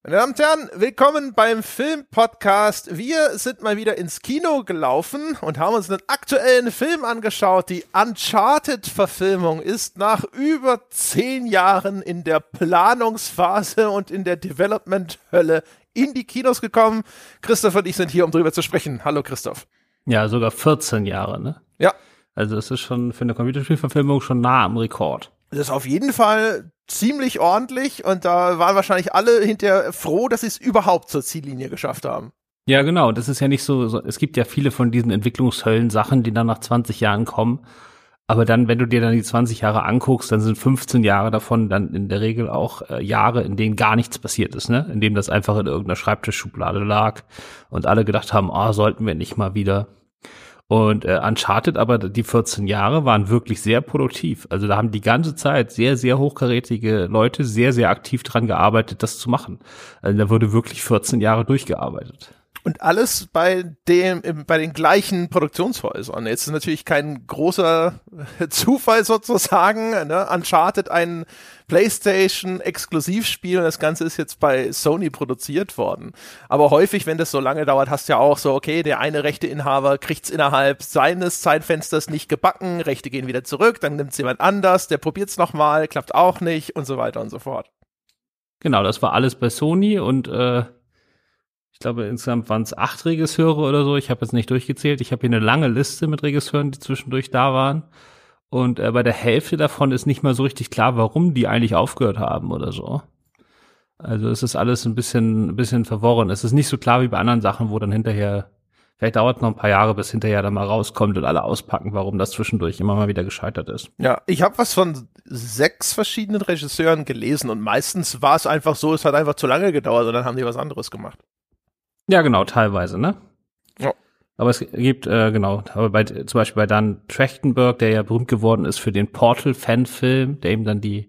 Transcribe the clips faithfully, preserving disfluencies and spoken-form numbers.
Meine Damen und Herren, willkommen beim Film-Podcast. Wir sind mal wieder ins Kino gelaufen und haben uns einen aktuellen Film angeschaut. Die Uncharted-Verfilmung ist nach über zehn Jahren in der Planungsphase und in der Development-Hölle in die Kinos gekommen. Christoph und ich sind hier, um drüber zu sprechen. Hallo Christoph. Ja, sogar vierzehn Jahre, ne? Ja. Also es ist schon für eine Computerspielverfilmung schon nah am Rekord. Das ist auf jeden Fall ziemlich ordentlich und da waren wahrscheinlich alle hinterher froh, dass sie es überhaupt zur Ziellinie geschafft haben. Ja, genau. Das ist ja nicht so, so, es gibt ja viele von diesen Entwicklungshöllen-Sachen, die dann nach zwanzig Jahren kommen. Aber dann, wenn du dir dann die zwanzig Jahre anguckst, dann sind fünfzehn Jahre davon dann in der Regel auch äh, Jahre, in denen gar nichts passiert ist, ne? In denen das einfach in irgendeiner Schreibtischschublade lag und alle gedacht haben, ah, oh, sollten wir nicht mal wieder. Und äh, Uncharted, aber die vierzehn Jahre waren wirklich sehr produktiv. Also da haben die ganze Zeit sehr, sehr hochkarätige Leute sehr, sehr aktiv dran gearbeitet, das zu machen. Also da wurde wirklich vierzehn Jahre durchgearbeitet. Und alles bei dem, bei den gleichen Produktionshäusern. Jetzt ist natürlich kein großer Zufall sozusagen, ne? Uncharted ein PlayStation-Exklusivspiel und das Ganze ist jetzt bei Sony produziert worden. Aber häufig, wenn das so lange dauert, hast du ja auch so, okay, der eine Rechteinhaber kriegt's innerhalb seines Zeitfensters nicht gebacken, Rechte gehen wieder zurück, dann nimmt's jemand anders, der probiert's nochmal, klappt auch nicht und so weiter und so fort. Genau, das war alles bei Sony und äh ich glaube, insgesamt waren es acht Regisseure oder so. Ich habe jetzt nicht durchgezählt. Ich habe hier eine lange Liste mit Regisseuren, die zwischendurch da waren. Und äh, bei der Hälfte davon ist nicht mal so richtig klar, warum die eigentlich aufgehört haben oder so. Also es ist alles ein bisschen, ein bisschen verworren. Es ist nicht so klar wie bei anderen Sachen, wo dann hinterher, vielleicht dauert es noch ein paar Jahre, bis hinterher dann mal rauskommt und alle auspacken, warum das zwischendurch immer mal wieder gescheitert ist. Ja, ich habe was von sechs verschiedenen Regisseuren gelesen und meistens war es einfach so, es hat einfach zu lange gedauert und dann haben die was anderes gemacht. Ja, genau, teilweise, ne? Ja. Aber es gibt, äh, genau, aber bei, zum Beispiel bei Dan Trachtenberg, der ja berühmt geworden ist für den Portal-Fanfilm, der ihm dann die,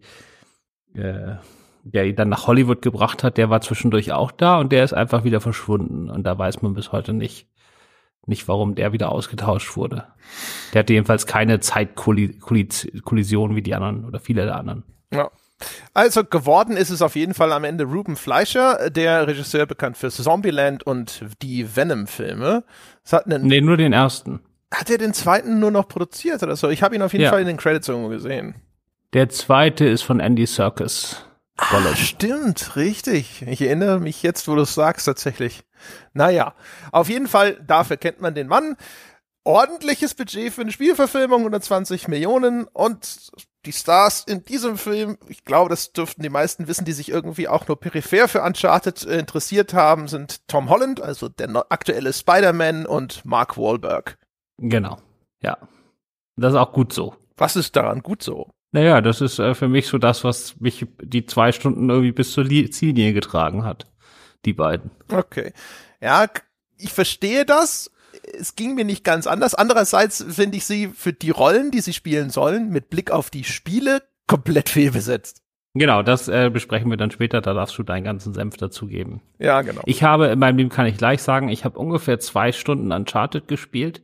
äh, der ihn dann nach Hollywood gebracht hat, der war zwischendurch auch da und der ist einfach wieder verschwunden. Und da weiß man bis heute nicht, nicht, warum der wieder ausgetauscht wurde. Der hatte jedenfalls keine Zeitkollision wie die anderen oder viele der anderen. Ja. Also geworden ist es auf jeden Fall am Ende Ruben Fleischer, der Regisseur bekannt für Zombieland und die Venom-Filme. Es hat einen nee, nur den ersten. Hat er den zweiten nur noch produziert oder so? Ich habe ihn auf jeden ja. Fall in den Credits irgendwo gesehen. Der zweite ist von Andy Serkis. Ah, stimmt, richtig. Ich erinnere mich jetzt, wo du es sagst, tatsächlich. Naja, auf jeden Fall, dafür kennt man den Mann. Ordentliches Budget für eine Spielverfilmung, hundertzwanzig Millionen und die Stars in diesem Film, ich glaube, das dürften die meisten wissen, die sich irgendwie auch nur peripher für Uncharted äh, interessiert haben, sind Tom Holland, also der no- aktuelle Spider-Man und Mark Wahlberg. Genau, ja. Das ist auch gut so. Was ist daran gut so? Naja, das ist äh, für mich so das, was mich die zwei Stunden irgendwie bis zur Li- Ziellinie getragen hat. Die beiden. Okay. Ja, ich verstehe das. Es ging mir nicht ganz anders. Andererseits finde ich sie für die Rollen, die sie spielen sollen, mit Blick auf die Spiele, komplett fehlbesetzt. Genau, das äh, besprechen wir dann später. Da darfst du deinen ganzen Senf dazugeben. Ja, genau. Ich habe, in meinem Leben kann ich gleich sagen, ich habe ungefähr zwei Stunden Uncharted gespielt.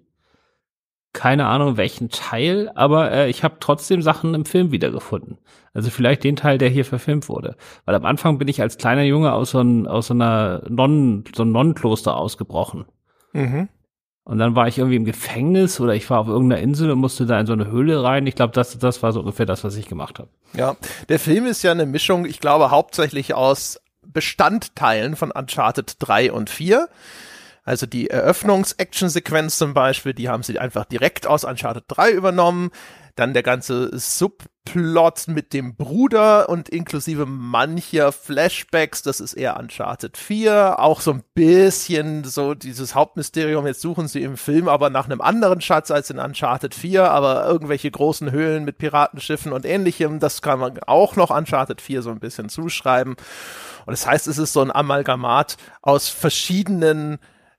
Keine Ahnung, welchen Teil, aber äh, ich habe trotzdem Sachen im Film wiedergefunden. Also vielleicht den Teil, der hier verfilmt wurde. Weil am Anfang bin ich als kleiner Junge aus so, ein, aus so einer Nonnen, so einem Nonnenkloster ausgebrochen. Mhm. Und dann war ich irgendwie im Gefängnis oder ich war auf irgendeiner Insel und musste da in so eine Höhle rein. Ich glaube, das, das war so ungefähr das, was ich gemacht habe. Ja, der Film ist ja eine Mischung, ich glaube, hauptsächlich aus Bestandteilen von Uncharted drei und vier. Also die Eröffnungs-Action-Sequenz zum Beispiel, die haben sie einfach direkt aus Uncharted drei übernommen. Dann der ganze Subplot mit dem Bruder und inklusive mancher Flashbacks, das ist eher Uncharted vier. Auch so ein bisschen so dieses Hauptmysterium, jetzt suchen sie im Film aber nach einem anderen Schatz als in Uncharted vier, aber irgendwelche großen Höhlen mit Piratenschiffen und ähnlichem, das kann man auch noch Uncharted vier so ein bisschen zuschreiben. Und das heißt, es ist so ein Amalgamat aus verschiedenen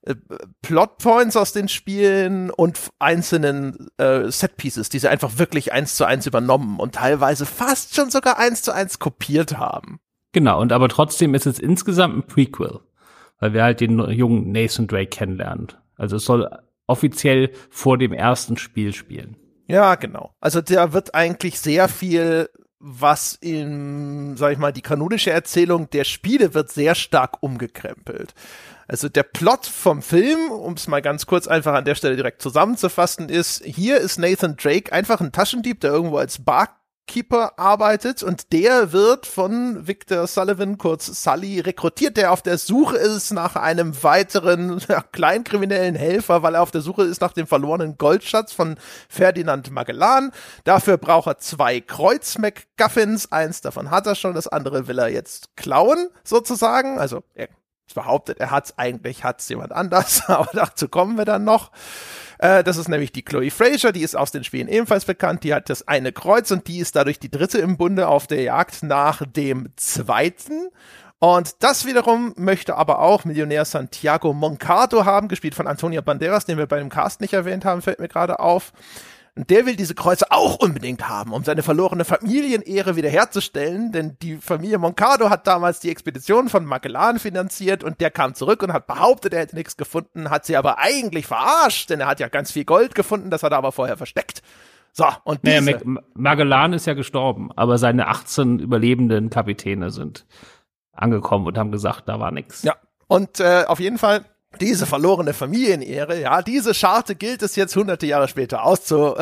Plotpoints aus den Spielen und einzelnen äh, Setpieces, die sie einfach wirklich eins zu eins übernommen und teilweise fast schon sogar eins zu eins kopiert haben. Genau, und aber trotzdem ist es insgesamt ein Prequel, weil wir halt den jungen Nathan Drake kennenlernen. Also es soll offiziell vor dem ersten Spiel spielen. Ja, genau. Also da wird eigentlich sehr viel was in, sag ich mal, die kanonische Erzählung der Spiele wird sehr stark umgekrempelt. Also der Plot vom Film, um es mal ganz kurz einfach an der Stelle direkt zusammenzufassen, ist, hier ist Nathan Drake einfach ein Taschendieb, der irgendwo als Barkeeper arbeitet und der wird von Victor Sullivan, kurz Sully, rekrutiert, der auf der Suche ist nach einem weiteren ja, kleinkriminellen Helfer, weil er auf der Suche ist nach dem verlorenen Goldschatz von Ferdinand Magellan. Dafür braucht er zwei Kreuz-MacGuffins, eins davon hat er schon, das andere will er jetzt klauen, sozusagen, also er behauptet, er hat's, eigentlich hat's jemand anders, aber dazu kommen wir dann noch. Äh, das ist nämlich die Chloe Fraser, die ist aus den Spielen ebenfalls bekannt, die hat das eine Kreuz und die ist dadurch die dritte im Bunde auf der Jagd nach dem zweiten. Und das wiederum möchte aber auch Millionär Santiago Moncado haben, gespielt von Antonio Banderas, den wir bei dem Cast nicht erwähnt haben, fällt mir gerade auf. Und der will diese Kreuze auch unbedingt haben, um seine verlorene Familienehre wiederherzustellen, denn die Familie Moncado hat damals die Expedition von Magellan finanziert und der kam zurück und hat behauptet, er hätte nichts gefunden, hat sie aber eigentlich verarscht, denn er hat ja ganz viel Gold gefunden, das hat er aber vorher versteckt. So, und diese... Naja, Mag- Magellan ist ja gestorben, aber seine achtzehn überlebenden Kapitäne sind angekommen und haben gesagt, da war nix. Ja, und äh, auf jeden Fall... Diese verlorene Familienehre, ja, diese Scharte gilt es jetzt hunderte Jahre später auszu,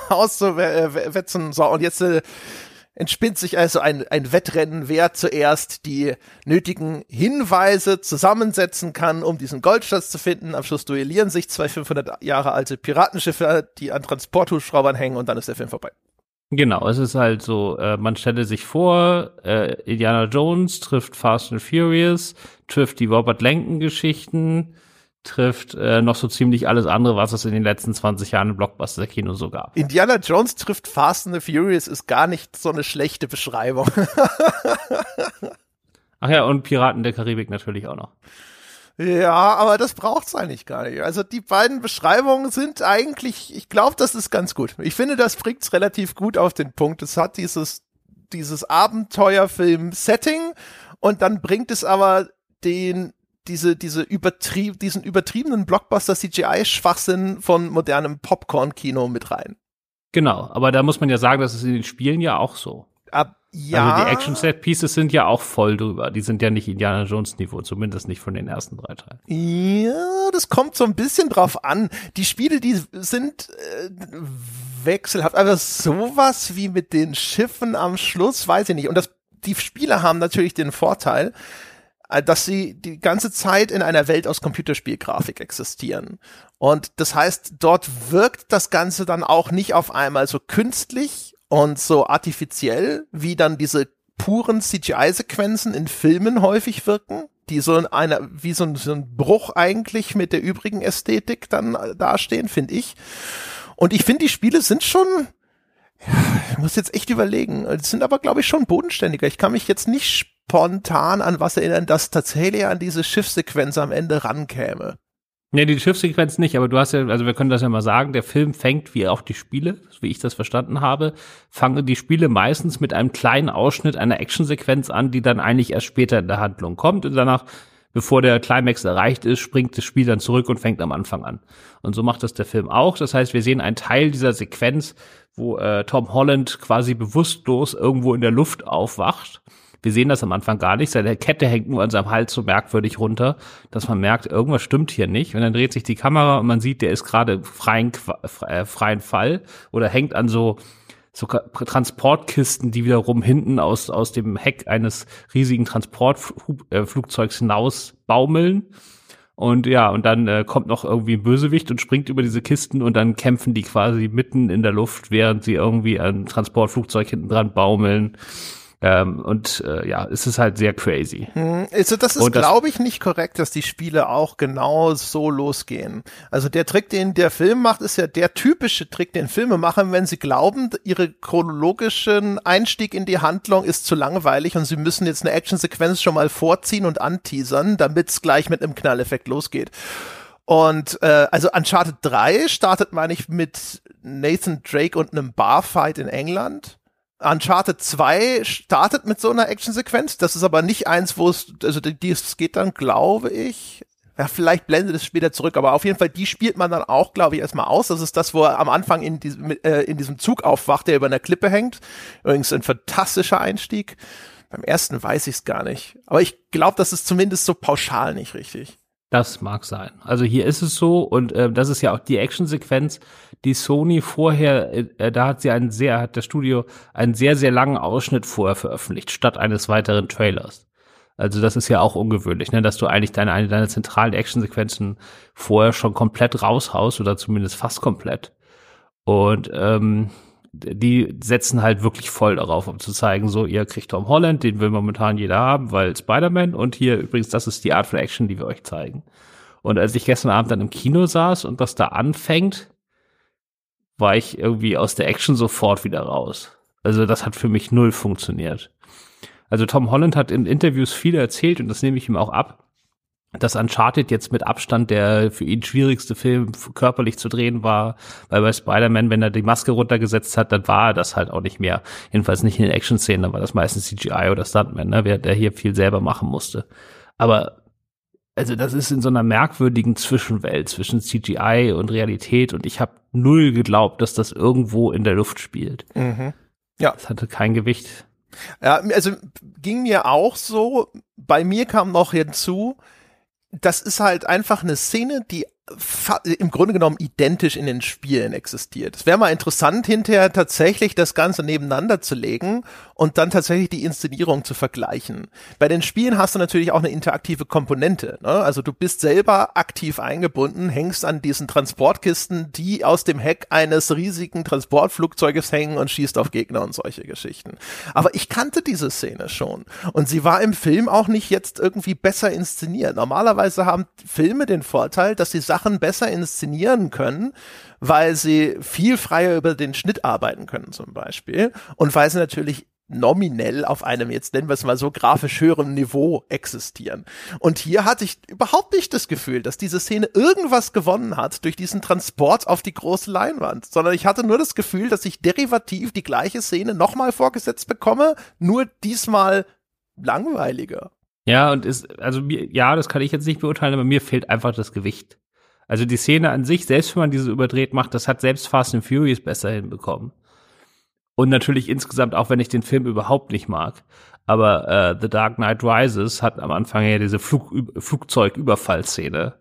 auszuwetzen. So, und jetzt äh, entspinnt sich also ein, ein Wettrennen, wer zuerst die nötigen Hinweise zusammensetzen kann, um diesen Goldschatz zu finden. Am Schluss duellieren sich zwei fünfhundert Jahre alte Piratenschiffe, die an Transporthubschraubern hängen und dann ist der Film vorbei. Genau, es ist halt so, äh, man stelle sich vor, äh, Indiana Jones trifft Fast and Furious, trifft die Robert Langdon-Geschichten, trifft äh, noch so ziemlich alles andere, was es in den letzten zwanzig Jahren im Blockbuster-Kino so gab. Indiana Jones trifft Fast and the Furious ist gar nicht so eine schlechte Beschreibung. Ach ja, und Piraten der Karibik natürlich auch noch. Ja, aber das braucht's eigentlich gar nicht. Also die beiden Beschreibungen sind eigentlich, ich glaube, das ist ganz gut. Ich finde, das bringt's relativ gut auf den Punkt. Es hat dieses, dieses Abenteuerfilm-Setting und dann bringt es aber den diese, diese übertrieb, diesen übertriebenen Blockbuster-C G I-Schwachsinn von modernem Popcorn-Kino mit rein. Genau, aber da muss man ja sagen, das ist in den Spielen ja auch so. Ab, ja. Also die Action-Set-Pieces sind ja auch voll drüber. Die sind ja nicht Indiana Jones-Niveau, zumindest nicht von den ersten drei Teilen. Ja, das kommt so ein bisschen drauf an. Die Spiele, die sind äh, wechselhaft. Aber sowas wie mit den Schiffen am Schluss, weiß ich nicht. Und das, die Spiele haben natürlich den Vorteil, dass sie die ganze Zeit in einer Welt aus Computerspielgrafik existieren. Und das heißt, dort wirkt das Ganze dann auch nicht auf einmal so künstlich und so artifiziell, wie dann diese puren C G I-Sequenzen in Filmen häufig wirken, die so in einer, wie so ein, so ein Bruch eigentlich mit der übrigen Ästhetik dann dastehen, finde ich. Und ich finde, die Spiele sind schon, ja, ich muss jetzt echt überlegen, die sind aber, glaube ich, schon bodenständiger. Ich kann mich jetzt nicht spontan an was erinnern, das tatsächlich an diese Schiffssequenz am Ende rankäme. Nee, die Schiffssequenz nicht, aber du hast ja, also wir können das ja mal sagen, der Film fängt, wie auch die Spiele, wie ich das verstanden habe, fangen die Spiele meistens mit einem kleinen Ausschnitt einer Actionsequenz an, die dann eigentlich erst später in der Handlung kommt und danach, bevor der Climax erreicht ist, springt das Spiel dann zurück und fängt am Anfang an. Und so macht das der Film auch. Das heißt, wir sehen einen Teil dieser Sequenz, wo äh, Tom Holland quasi bewusstlos irgendwo in der Luft aufwacht. Wir sehen das am Anfang gar nicht. Seine Kette hängt nur an seinem Hals so merkwürdig runter, dass man merkt, irgendwas stimmt hier nicht. Und dann dreht sich die Kamera und man sieht, der ist gerade freien, äh, freien Fall oder hängt an so, so Transportkisten, die wiederum hinten aus, aus dem Heck eines riesigen Transportflugzeugs hinaus baumeln. Und ja, und dann äh, kommt noch irgendwie ein Bösewicht und springt über diese Kisten und dann kämpfen die quasi mitten in der Luft, während sie irgendwie ein Transportflugzeug hinten dran baumeln. Ähm, und äh, ja, es ist halt sehr crazy. Also das ist, glaube ich, nicht korrekt, dass die Spiele auch genau so losgehen. Also der Trick, den der Film macht, ist ja der typische Trick, den Filme machen, wenn sie glauben, ihre chronologischen Einstieg in die Handlung ist zu langweilig und sie müssen jetzt eine Actionsequenz schon mal vorziehen und anteasern, damit es gleich mit einem Knalleffekt losgeht. Und äh, also Uncharted drei startet, meine ich, mit Nathan Drake und einem Barfight in England. Uncharted zwei startet mit so einer Actionsequenz. Das ist aber nicht eins, wo es, also das geht dann, glaube ich, Ja, vielleicht blendet es später zurück, aber auf jeden Fall, die spielt man dann auch, glaube ich, erstmal aus. Das ist das, wo er am Anfang in diesem, äh, in diesem Zug aufwacht, der über einer Klippe hängt. Übrigens ein fantastischer Einstieg. Beim ersten weiß ich es gar nicht. Aber ich glaube, das ist zumindest so pauschal nicht richtig. Das mag sein. Also hier ist es so, und äh, das ist ja auch die Actionsequenz, die Sony vorher, äh, da hat sie einen sehr, hat das Studio einen sehr, sehr langen Ausschnitt vorher veröffentlicht, statt eines weiteren Trailers. Also das ist ja auch ungewöhnlich, ne, dass du eigentlich deine, eine deiner zentralen Actionsequenzen vorher schon komplett raushaust oder zumindest fast komplett. Und ähm, die setzen halt wirklich voll darauf, um zu zeigen, so, ihr kriegt Tom Holland, den will momentan jeder haben, weil Spider-Man, und hier übrigens, das ist die Art von Action, die wir euch zeigen. Und als ich gestern Abend dann im Kino saß und das da anfängt, war ich irgendwie aus der Action sofort wieder raus. Also das hat für mich null funktioniert. Also Tom Holland hat in Interviews viel erzählt, und das nehme ich ihm auch ab, dass Uncharted jetzt mit Abstand der für ihn schwierigste Film körperlich zu drehen war, weil bei Spider-Man, wenn er die Maske runtergesetzt hat, dann war er das halt auch nicht mehr. Jedenfalls nicht in den Action-Szenen, dann war das meistens C G I oder Stuntman, ne, wer der hier viel selber machen musste. Aber also das ist in so einer merkwürdigen Zwischenwelt zwischen C G I und Realität, und ich habe null geglaubt, dass das irgendwo in der Luft spielt. Mhm. Ja. Das hatte kein Gewicht. Ja, also ging mir auch so. Bei mir kam noch hinzu, das ist halt einfach eine Szene, die im Grunde genommen identisch in den Spielen existiert. Es wäre mal interessant, hinterher tatsächlich das Ganze nebeneinander zu legen und dann tatsächlich die Inszenierung zu vergleichen. Bei den Spielen hast du natürlich auch eine interaktive Komponente, ne? Also du bist selber aktiv eingebunden, hängst an diesen Transportkisten, die aus dem Heck eines riesigen Transportflugzeuges hängen, und schießt auf Gegner und solche Geschichten. Aber ich kannte diese Szene schon, und sie war im Film auch nicht jetzt irgendwie besser inszeniert. Normalerweise haben Filme den Vorteil, dass sie Sachen besser inszenieren können, weil sie viel freier über den Schnitt arbeiten können zum Beispiel, und weil sie natürlich nominell auf einem, jetzt nennen wir es mal so, grafisch höheren Niveau existieren. Und hier hatte ich überhaupt nicht das Gefühl, dass diese Szene irgendwas gewonnen hat durch diesen Transport auf die große Leinwand, sondern ich hatte nur das Gefühl, dass ich derivativ die gleiche Szene nochmal vorgesetzt bekomme, nur diesmal langweiliger. Ja, und ist, also mir, ja, das kann ich jetzt nicht beurteilen, aber mir fehlt einfach das Gewicht. Also die Szene an sich, selbst wenn man diese überdreht macht, das hat selbst Fast and Furious besser hinbekommen. Und natürlich insgesamt, auch wenn ich den Film überhaupt nicht mag. Aber äh, The Dark Knight Rises hat am Anfang ja diese Flug, Flugzeugüberfallszene.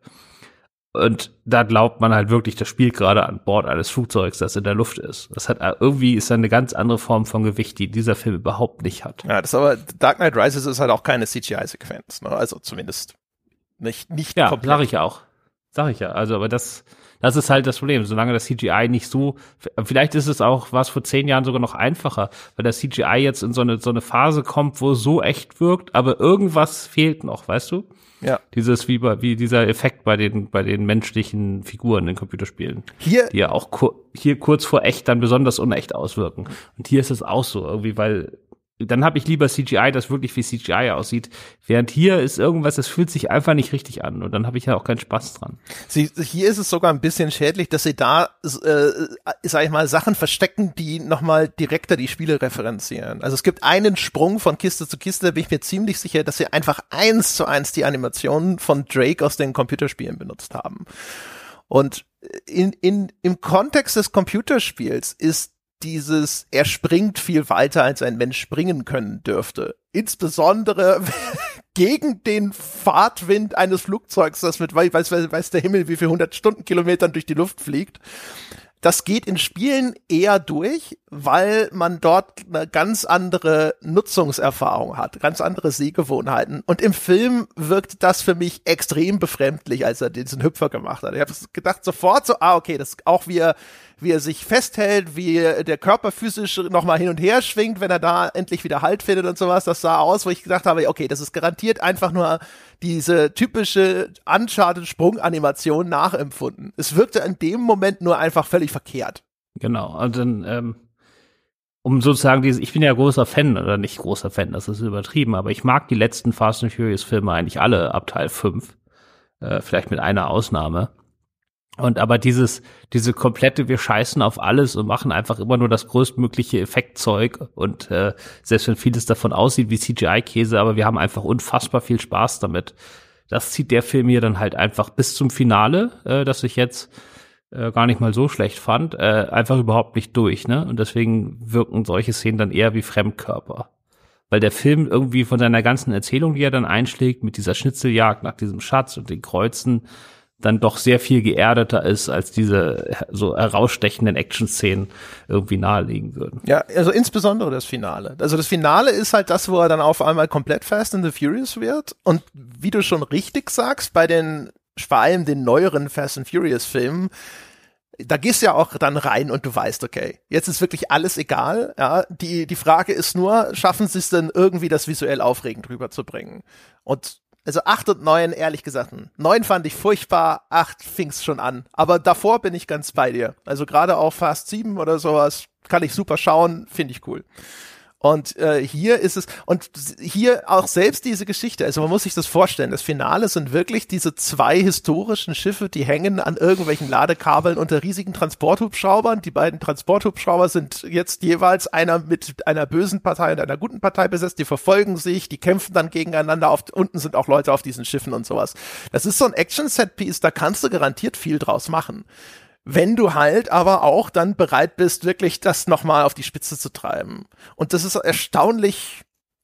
Und da glaubt man halt wirklich, das spielt gerade an Bord eines Flugzeugs, das in der Luft ist. Das hat irgendwie ist eine ganz andere Form von Gewicht, die dieser Film überhaupt nicht hat. Ja, das aber Dark Knight Rises ist halt auch keine C G I-Sequenz, ne? Also zumindest nicht nicht ja, komplett. Ja, sag ich ja auch. Sag ich ja. Also, aber das, das ist halt das Problem. Solange das C G I nicht so, vielleicht ist es auch, war es vor zehn Jahren sogar noch einfacher, weil das C G I jetzt in so eine, so eine Phase kommt, wo es so echt wirkt, aber irgendwas fehlt noch, weißt du? Ja. Dieses, wie bei, wie dieser Effekt bei den, bei den menschlichen Figuren in Computerspielen. Hier. Die ja auch kur- hier kurz vor echt dann besonders unecht auswirken. Und hier ist es auch so, irgendwie, weil, dann habe ich lieber C G I, das wirklich wie C G I aussieht, während hier ist irgendwas, das fühlt sich einfach nicht richtig an, und dann habe ich ja auch keinen Spaß dran. Sie, hier ist es sogar ein bisschen schädlich, dass sie da, äh, sag ich mal, Sachen verstecken, die nochmal direkter die Spiele referenzieren. Also es gibt einen Sprung von Kiste zu Kiste, da bin ich mir ziemlich sicher, dass sie einfach eins zu eins die Animationen von Drake aus den Computerspielen benutzt haben. Und in, in, im Kontext des Computerspiels ist dieses, er springt viel weiter, als ein Mensch springen können dürfte. Insbesondere gegen den Fahrtwind eines Flugzeugs, das mit weiß, weiß, weiß der Himmel wie viel hundert Stundenkilometern durch die Luft fliegt. Das geht in Spielen eher durch, weil man dort eine ganz andere Nutzungserfahrung hat, ganz andere Sehgewohnheiten. Und im Film wirkt das für mich extrem befremdlich, als er diesen Hüpfer gemacht hat. Ich habe gedacht sofort so, ah, okay, das ist auch wie er, wie er sich festhält, wie der Körper physisch nochmal hin und her schwingt, wenn er da endlich wieder Halt findet und sowas. Das sah aus, wo ich gedacht habe, okay, das ist garantiert einfach nur diese typische Uncharted-Sprunganimation nachempfunden. Es wirkte in dem Moment nur einfach völlig verkehrt. Genau, und dann, ähm, um sozusagen diese, ich bin ja großer Fan, oder nicht großer Fan, das ist übertrieben, aber ich mag die letzten Fast and Furious Filme eigentlich alle ab Teil fünf, äh, vielleicht mit einer Ausnahme. Und aber dieses, diese komplette, wir scheißen auf alles und machen einfach immer nur das größtmögliche Effektzeug, und äh, selbst wenn vieles davon aussieht wie C G I-Käse, aber wir haben einfach unfassbar viel Spaß damit. das zieht der Film hier dann halt einfach bis zum Finale, äh, das ich jetzt äh, gar nicht mal so schlecht fand, äh, einfach überhaupt nicht durch, ne? Und deswegen wirken solche Szenen dann eher wie Fremdkörper. Weil der Film irgendwie von seiner ganzen Erzählung, die er dann einschlägt, mit dieser Schnitzeljagd nach diesem Schatz und den Kreuzen, dann doch sehr viel geerdeter ist, als diese so herausstechenden Action-Szenen irgendwie nahelegen würden. Ja, also insbesondere das Finale. Also das Finale ist halt das, wo er dann auf einmal komplett Fast and the Furious wird. Und wie du schon richtig sagst, bei den, vor allem den neueren Fast and Furious Filmen, da gehst du ja auch dann rein und du weißt, okay, jetzt ist wirklich alles egal. Ja, die, die Frage ist nur, schaffen sie es denn irgendwie, das visuell aufregend rüberzubringen? Und also acht und neun, ehrlich gesagt, neun fand ich furchtbar, acht fing's schon an. Aber davor bin ich ganz bei dir. Also gerade auch Fast sieben oder sowas kann ich super schauen, finde ich cool. Und äh, hier ist es, und hier auch selbst diese Geschichte, also man muss sich das vorstellen, das Finale sind wirklich diese zwei historischen Schiffe, die hängen an irgendwelchen Ladekabeln unter riesigen Transporthubschraubern. Die beiden Transporthubschrauber sind jetzt jeweils einer mit einer bösen Partei und einer guten Partei besetzt, die verfolgen sich, die kämpfen dann gegeneinander, auf, unten sind auch Leute auf diesen Schiffen und sowas. Das ist so ein Action-Set-Piece, da kannst du garantiert viel draus machen. Wenn du halt aber auch dann bereit bist, wirklich das nochmal auf die Spitze zu treiben. Und das ist erstaunlich,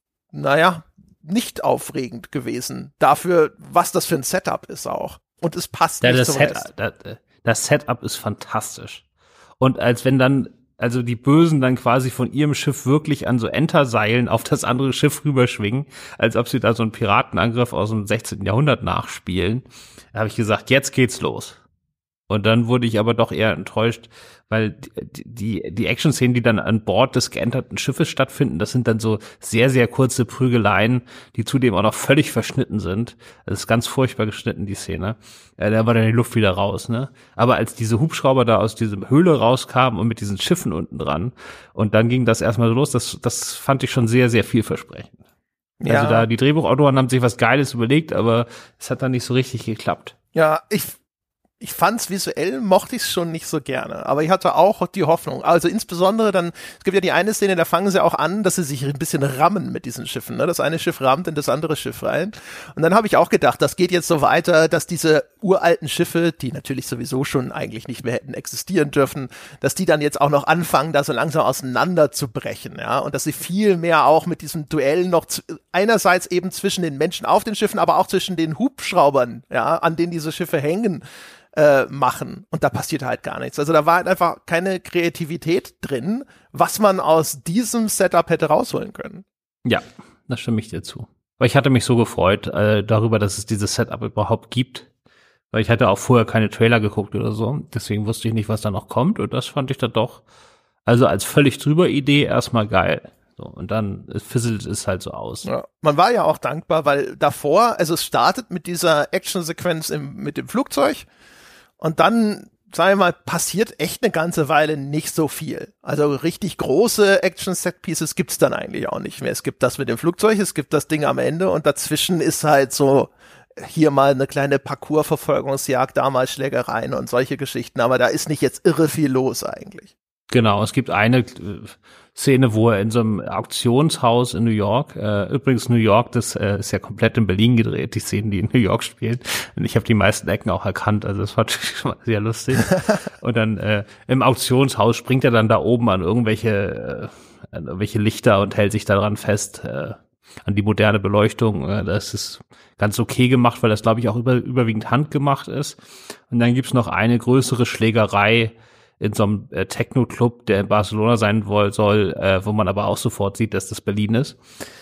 naja, nicht aufregend gewesen. Dafür, was das für ein Setup ist auch. Und es passt ja, nicht das zum Set, Rest. das, das Setup ist fantastisch. Und als wenn dann, also die Bösen dann quasi von ihrem Schiff wirklich an so Enterseilen auf das andere Schiff rüberschwingen, als ob sie da so einen Piratenangriff aus dem sechzehnten Jahrhundert nachspielen, da habe ich gesagt, jetzt geht's los. Und dann wurde ich aber doch eher enttäuscht, weil die, die, die Action-Szenen, die dann an Bord des geänderten Schiffes stattfinden, das sind dann so sehr, sehr kurze Prügeleien, die zudem auch noch völlig verschnitten sind. Das ist ganz furchtbar geschnitten, die Szene. Ja, da war dann die Luft wieder raus, ne? Aber als diese Hubschrauber da aus dieser Höhle rauskamen und mit diesen Schiffen unten dran, und dann ging das erstmal so los, das, das fand ich schon sehr, sehr vielversprechend. Ja. Also da, die Drehbuchautoren haben sich was Geiles überlegt, aber es hat dann nicht so richtig geklappt. Ja, ich Ich fand's visuell, mochte ich's schon nicht so gerne, aber ich hatte auch die Hoffnung, also insbesondere dann, es gibt ja die eine Szene, da fangen sie auch an, dass sie sich ein bisschen rammen mit diesen Schiffen, ne? Das eine Schiff rammt in das andere Schiff rein und dann habe ich auch gedacht, das geht jetzt so weiter, dass diese uralten Schiffe, die natürlich sowieso schon eigentlich nicht mehr hätten existieren dürfen, dass die dann jetzt auch noch anfangen, da so langsam auseinanderzubrechen, ja, und dass sie viel mehr auch mit diesem Duell noch zu, einerseits eben zwischen den Menschen auf den Schiffen, aber auch zwischen den Hubschraubern, ja, an denen diese Schiffe hängen, Äh, machen. Und da passiert halt gar nichts. Also da war halt einfach keine Kreativität drin, was man aus diesem Setup hätte rausholen können. Ja, da stimme ich dir zu. Weil ich hatte mich so gefreut äh, darüber, dass es dieses Setup überhaupt gibt. Weil ich hatte auch vorher keine Trailer geguckt oder so. Deswegen wusste ich nicht, was da noch kommt. Und das fand ich dann doch, also als völlig drüber Idee erstmal geil. So, und dann fisselt es halt so aus. Ja, man war ja auch dankbar, weil davor, also es startet mit dieser Actionsequenz im, mit dem Flugzeug. Und dann, sagen wir mal, passiert echt eine ganze Weile nicht so viel. Also richtig große Action-Set-Pieces gibt's dann eigentlich auch nicht mehr. Es gibt das mit dem Flugzeug, es gibt das Ding am Ende und dazwischen ist halt so hier mal eine kleine Parcours-Verfolgungsjagd, da mal Schlägereien und solche Geschichten. Aber da ist nicht jetzt irre viel los eigentlich. Genau, es gibt eine äh, Szene, wo er in so einem Auktionshaus in New York, äh, übrigens New York, das äh, ist ja komplett in Berlin gedreht, die Szenen, die in New York spielen. Und ich habe die meisten Ecken auch erkannt, also das war schon mal sehr lustig. Und dann äh, im Auktionshaus springt er dann da oben an irgendwelche, äh, an irgendwelche Lichter und hält sich daran fest, äh, an die moderne Beleuchtung. Äh, das ist ganz okay gemacht, weil das, glaube ich, auch über, überwiegend handgemacht ist. Und dann gibt's noch eine größere Schlägerei in so einem äh, Techno-Club, der in Barcelona sein woll, soll, äh, wo man aber auch sofort sieht, dass das Berlin ist.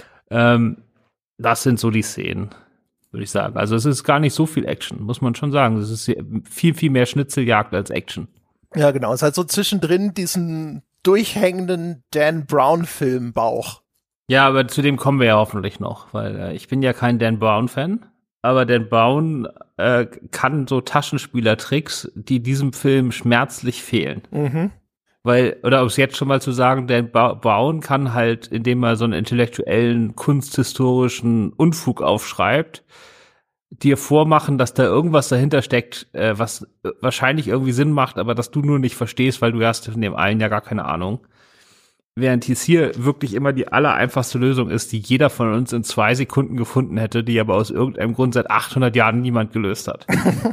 Ähm, das sind so die Szenen, würde ich sagen. Also es ist gar nicht so viel Action, muss man schon sagen. Es ist viel, viel mehr Schnitzeljagd als Action. Ja, genau. Es ist halt so zwischendrin diesen durchhängenden Dan Brown-Filmbauch. Ja, aber zu dem kommen wir ja hoffentlich noch, weil äh, ich bin ja kein Dan Brown-Fan. Aber Dan Brown äh, kann so Taschenspielertricks, die diesem Film schmerzlich fehlen. Mhm. Weil, oder um es jetzt schon mal zu sagen, Dan Brown kann halt, indem er so einen intellektuellen, kunsthistorischen Unfug aufschreibt, dir vormachen, dass da irgendwas dahinter steckt, äh, was wahrscheinlich irgendwie Sinn macht, aber dass du nur nicht verstehst, weil du hast von dem einen ja gar keine Ahnung. Während dies hier wirklich immer die allereinfachste Lösung ist, die jeder von uns in zwei Sekunden gefunden hätte, die aber aus irgendeinem Grund seit achthundert Jahren niemand gelöst hat.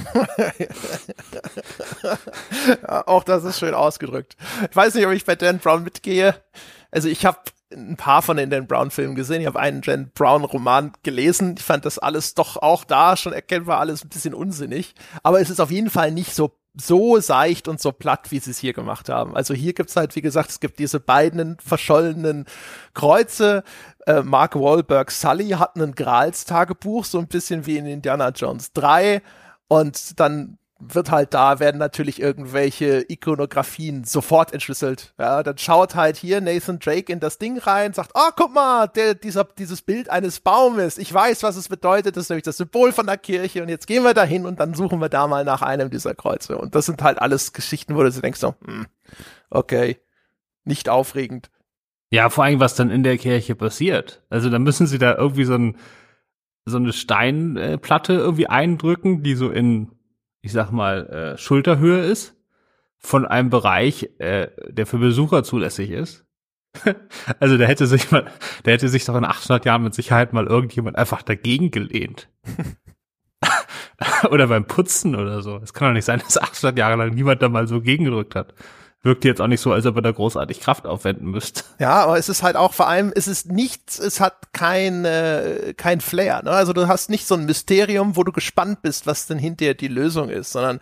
Ja, auch das ist schön ausgedrückt. Ich weiß nicht, ob ich bei Dan Brown mitgehe. Also ich habe ein paar von den Dan Brown-Filmen gesehen. Ich habe einen Dan Brown-Roman gelesen. Ich fand das alles doch auch da schon erkennbar alles ein bisschen unsinnig. Aber es ist auf jeden Fall nicht so so seicht und so platt, wie sie es hier gemacht haben. Also hier gibt's halt, wie gesagt, es gibt diese beiden verschollenen Kreuze. Äh, Mark Wahlberg Sully hat ein Grals-Tagebuch, so ein bisschen wie in Indiana Jones drei. Und dann wird halt da, werden natürlich irgendwelche Ikonografien sofort entschlüsselt. Ja, dann schaut halt hier Nathan Drake in das Ding rein, sagt, oh, guck mal, der, dieser, dieses Bild eines Baumes, ich weiß, was es bedeutet, das ist nämlich das Symbol von der Kirche und jetzt gehen wir dahin und dann suchen wir da mal nach einem dieser Kreuze. Und das sind halt alles Geschichten, wo du so denkst, so, hm, okay, nicht aufregend. Ja, vor allem, was dann in der Kirche passiert. Also da müssen sie da irgendwie so, ein, so eine Steinplatte irgendwie eindrücken, die so in ich sag mal, äh, Schulterhöhe ist, von einem Bereich, äh, der für Besucher zulässig ist. Also da hätte sich mal, da hätte sich doch in achthundert Jahren mit Sicherheit mal irgendjemand einfach dagegen gelehnt. Oder beim Putzen oder so. Es kann doch nicht sein, dass achthundert Jahre lang niemand da mal so gegengedrückt hat. Wirkt jetzt auch nicht so, als ob er da großartig Kraft aufwenden müsste. Ja, aber es ist halt auch vor allem, es ist nichts, es hat kein, äh, kein Flair, ne? Also du hast nicht so ein Mysterium, wo du gespannt bist, was denn hinterher die Lösung ist, sondern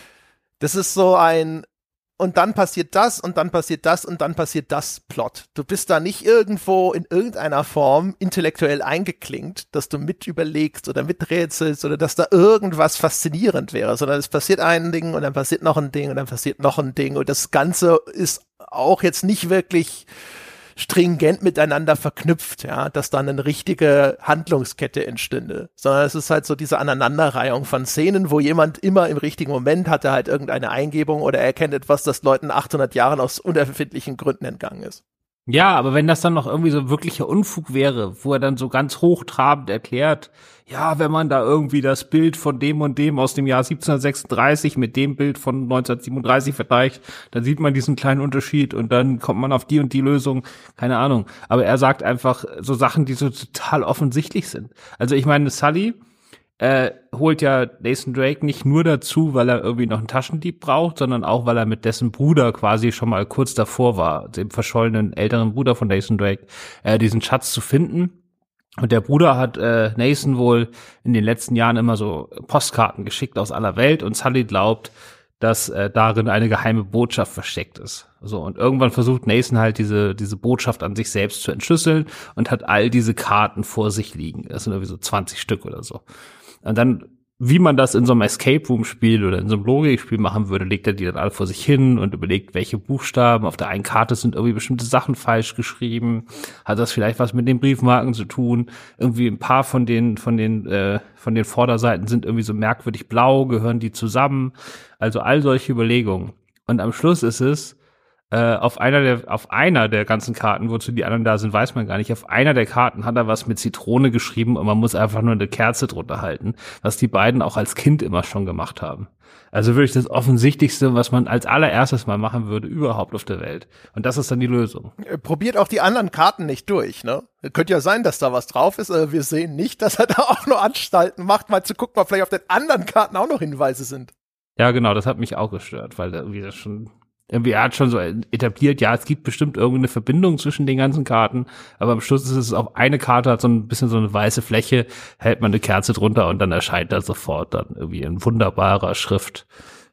das ist so ein und dann passiert das und dann passiert das und dann passiert das Plot. Du bist da nicht irgendwo in irgendeiner Form intellektuell eingeklinkt, dass du mit überlegst oder miträtselst oder dass da irgendwas faszinierend wäre, sondern es passiert ein Ding und dann passiert noch ein Ding und dann passiert noch ein Ding und das Ganze ist auch jetzt nicht wirklich stringent miteinander verknüpft, ja, dass dann eine richtige Handlungskette entstünde, sondern es ist halt so diese Aneinanderreihung von Szenen, wo jemand immer im richtigen Moment hat er halt irgendeine Eingebung oder er erkennt etwas, das Leuten achthundert Jahren aus unerfindlichen Gründen entgangen ist. Ja, aber wenn das dann noch irgendwie so wirklicher Unfug wäre, wo er dann so ganz hochtrabend erklärt, ja, wenn man da irgendwie das Bild von dem und dem aus dem Jahr siebzehnhundertsechsunddreißig mit dem Bild von neunzehnhundertsiebenunddreißig vergleicht, dann sieht man diesen kleinen Unterschied und dann kommt man auf die und die Lösung, keine Ahnung. Aber er sagt einfach so Sachen, die so total offensichtlich sind. Also ich meine, Sully äh, holt ja Nathan Drake nicht nur dazu, weil er irgendwie noch einen Taschendieb braucht, sondern auch, weil er mit dessen Bruder quasi schon mal kurz davor war, dem verschollenen älteren Bruder von Nathan Drake, äh, diesen Schatz zu finden. Und der Bruder hat äh, Nathan wohl in den letzten Jahren immer so Postkarten geschickt aus aller Welt und Sully glaubt, dass äh, darin eine geheime Botschaft versteckt ist. So, und irgendwann versucht Nathan halt diese diese Botschaft an sich selbst zu entschlüsseln und hat all diese Karten vor sich liegen. Das sind irgendwie so zwanzig Stück oder so. Und dann, wie man das in so einem Escape-Room-Spiel oder in so einem Logikspiel machen würde, legt er die dann alle vor sich hin und überlegt, welche Buchstaben auf der einen Karte sind irgendwie bestimmte Sachen falsch geschrieben. Hat das vielleicht was mit den Briefmarken zu tun? Irgendwie ein paar von den von den äh, von den Vorderseiten sind irgendwie so merkwürdig blau, gehören die zusammen? Also all solche Überlegungen. Und am Schluss ist es Äh, auf einer der auf einer der ganzen Karten, wozu die anderen da sind, weiß man gar nicht. Auf einer der Karten hat er was mit Zitrone geschrieben und man muss einfach nur eine Kerze drunter halten, was die beiden auch als Kind immer schon gemacht haben. Also wirklich das Offensichtlichste, was man als allererstes mal machen würde, überhaupt auf der Welt. Und das ist dann die Lösung. Probiert auch die anderen Karten nicht durch, ne? Könnte ja sein, dass da was drauf ist, aber wir sehen nicht, dass er da auch nur Anstalten macht, mal zu gucken, ob vielleicht auf den anderen Karten auch noch Hinweise sind. Ja, genau, das hat mich auch gestört, weil irgendwie das schon Irgendwie, er hat schon so etabliert, ja, es gibt bestimmt irgendeine Verbindung zwischen den ganzen Karten, aber am Schluss ist es auf eine Karte, hat so ein bisschen so eine weiße Fläche, hält man eine Kerze drunter und dann erscheint da sofort dann irgendwie in wunderbarer Schrift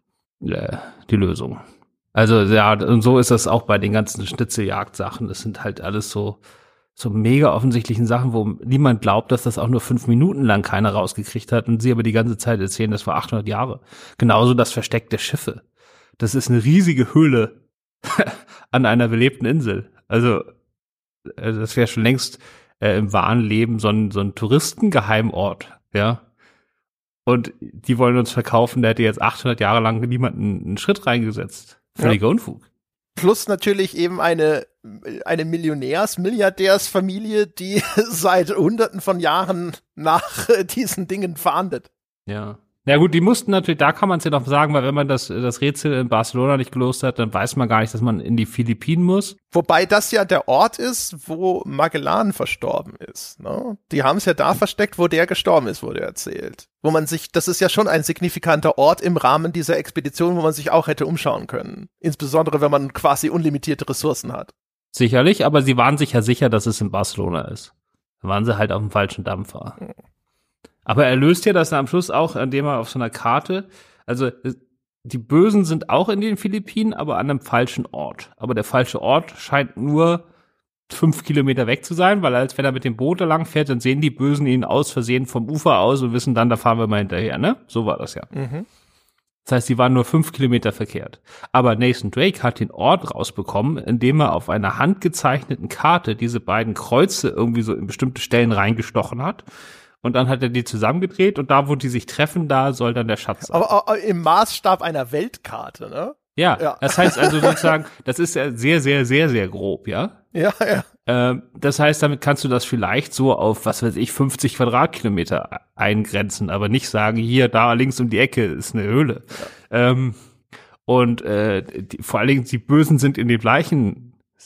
äh, die Lösung. Also ja, und so ist das auch bei den ganzen Schnitzeljagd-Sachen. Das sind halt alles so so mega offensichtlichen Sachen, wo niemand glaubt, dass das auch nur fünf Minuten lang keiner rausgekriegt hat und sie aber die ganze Zeit erzählen, das war achthundert Jahre. Genauso das Versteck der Schiffe. Das ist eine riesige Höhle an einer belebten Insel. Also, also das wäre schon längst äh, im wahren Leben so ein, so ein Touristengeheimort, ja. Und die wollen uns verkaufen, da hätte jetzt achthundert Jahre lang niemand einen, einen Schritt reingesetzt. Völliger ja. Unfug. Plus natürlich eben eine, eine Millionärs-Milliardärsfamilie, die seit hunderten von Jahren nach diesen Dingen fahndet. Ja. Ja gut, die mussten natürlich, da kann man es ja noch sagen, weil wenn man das, das Rätsel in Barcelona nicht gelöst hat, dann weiß man gar nicht, dass man in die Philippinen muss. Wobei das ja der Ort ist, wo Magellan verstorben ist. Ne? Die haben es ja da versteckt, wo der gestorben ist, wurde erzählt. Wo man sich, das ist ja schon ein signifikanter Ort im Rahmen dieser Expedition, wo man sich auch hätte umschauen können. Insbesondere, wenn man quasi unlimitierte Ressourcen hat. Sicherlich, aber sie waren sich ja sicher, dass es in Barcelona ist. Da waren sie halt auf dem falschen Dampfer. Hm. Aber er löst ja das am Schluss auch, indem er auf so einer Karte, also die Bösen sind auch in den Philippinen, aber an einem falschen Ort. Aber der falsche Ort scheint nur fünf Kilometer weg zu sein, weil als wenn er mit dem Boot da lang fährt, dann sehen die Bösen ihn aus Versehen vom Ufer aus und wissen dann, da fahren wir mal hinterher, ne? So war das ja. Mhm. Das heißt, sie waren nur fünf Kilometer verkehrt. Aber Nathan Drake hat den Ort rausbekommen, indem er auf einer handgezeichneten Karte diese beiden Kreuze irgendwie so in bestimmte Stellen reingestochen hat. Und dann hat er die zusammengedreht und da, wo die sich treffen, da soll dann der Schatz sein. Aber, aber im Maßstab einer Weltkarte, ne? Ja, ja, das heißt also sozusagen, das ist ja sehr, sehr, sehr, sehr grob, ja? Ja, ja. Ähm, das heißt, damit kannst du das vielleicht so auf, was weiß ich, fünfzig Quadratkilometer eingrenzen, aber nicht sagen, hier, da links um die Ecke ist eine Höhle. Ja. Ähm, und äh, die, vor allen Dingen, die Bösen sind in den gleichen,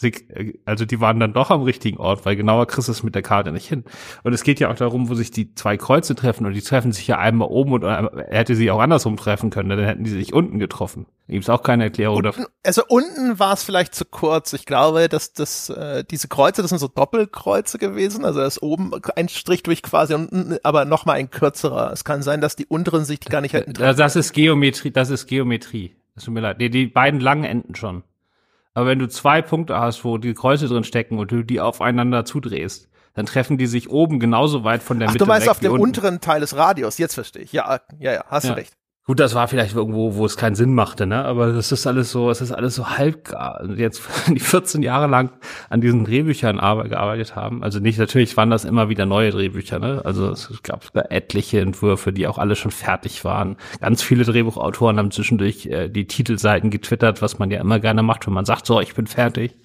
also die waren dann doch am richtigen Ort, weil genauer kriegst du es mit der Karte nicht hin. Und es geht ja auch darum, wo sich die zwei Kreuze treffen und die treffen sich ja einmal oben und er hätte sie auch andersrum treffen können, dann hätten die sich unten getroffen. Da gibt's auch keine Erklärung unten, dafür. Also unten war es vielleicht zu kurz. Ich glaube, dass das äh, diese Kreuze, das sind so Doppelkreuze gewesen, also da ist oben ein Strich durch quasi unten, aber nochmal ein kürzerer. Es kann sein, dass die unteren sich gar nicht hätten treffen. Das ist Geometrie, das ist Geometrie. Das tut mir leid. Die, die beiden langen enden schon. Aber wenn du zwei Punkte hast, wo die Kreuze drin stecken und du die aufeinander zudrehst, dann treffen die sich oben genauso weit von der Ach, Mitte weg. Du meinst weg auf dem unten. Unteren Teil des Radius, jetzt verstehe ich. Ja, ja, ja, hast ja. du recht. Gut, das war vielleicht irgendwo, wo es keinen Sinn machte, ne? Aber das ist alles so, es ist alles so halbgar. Und jetzt, die vierzehn Jahre lang an diesen Drehbüchern gearbeitet haben, also nicht, natürlich waren das immer wieder neue Drehbücher, ne? Also es gab da etliche Entwürfe, die auch alle schon fertig waren. Ganz viele Drehbuchautoren haben zwischendurch äh, die Titelseiten getwittert, was man ja immer gerne macht, wenn man sagt, so, ich bin fertig.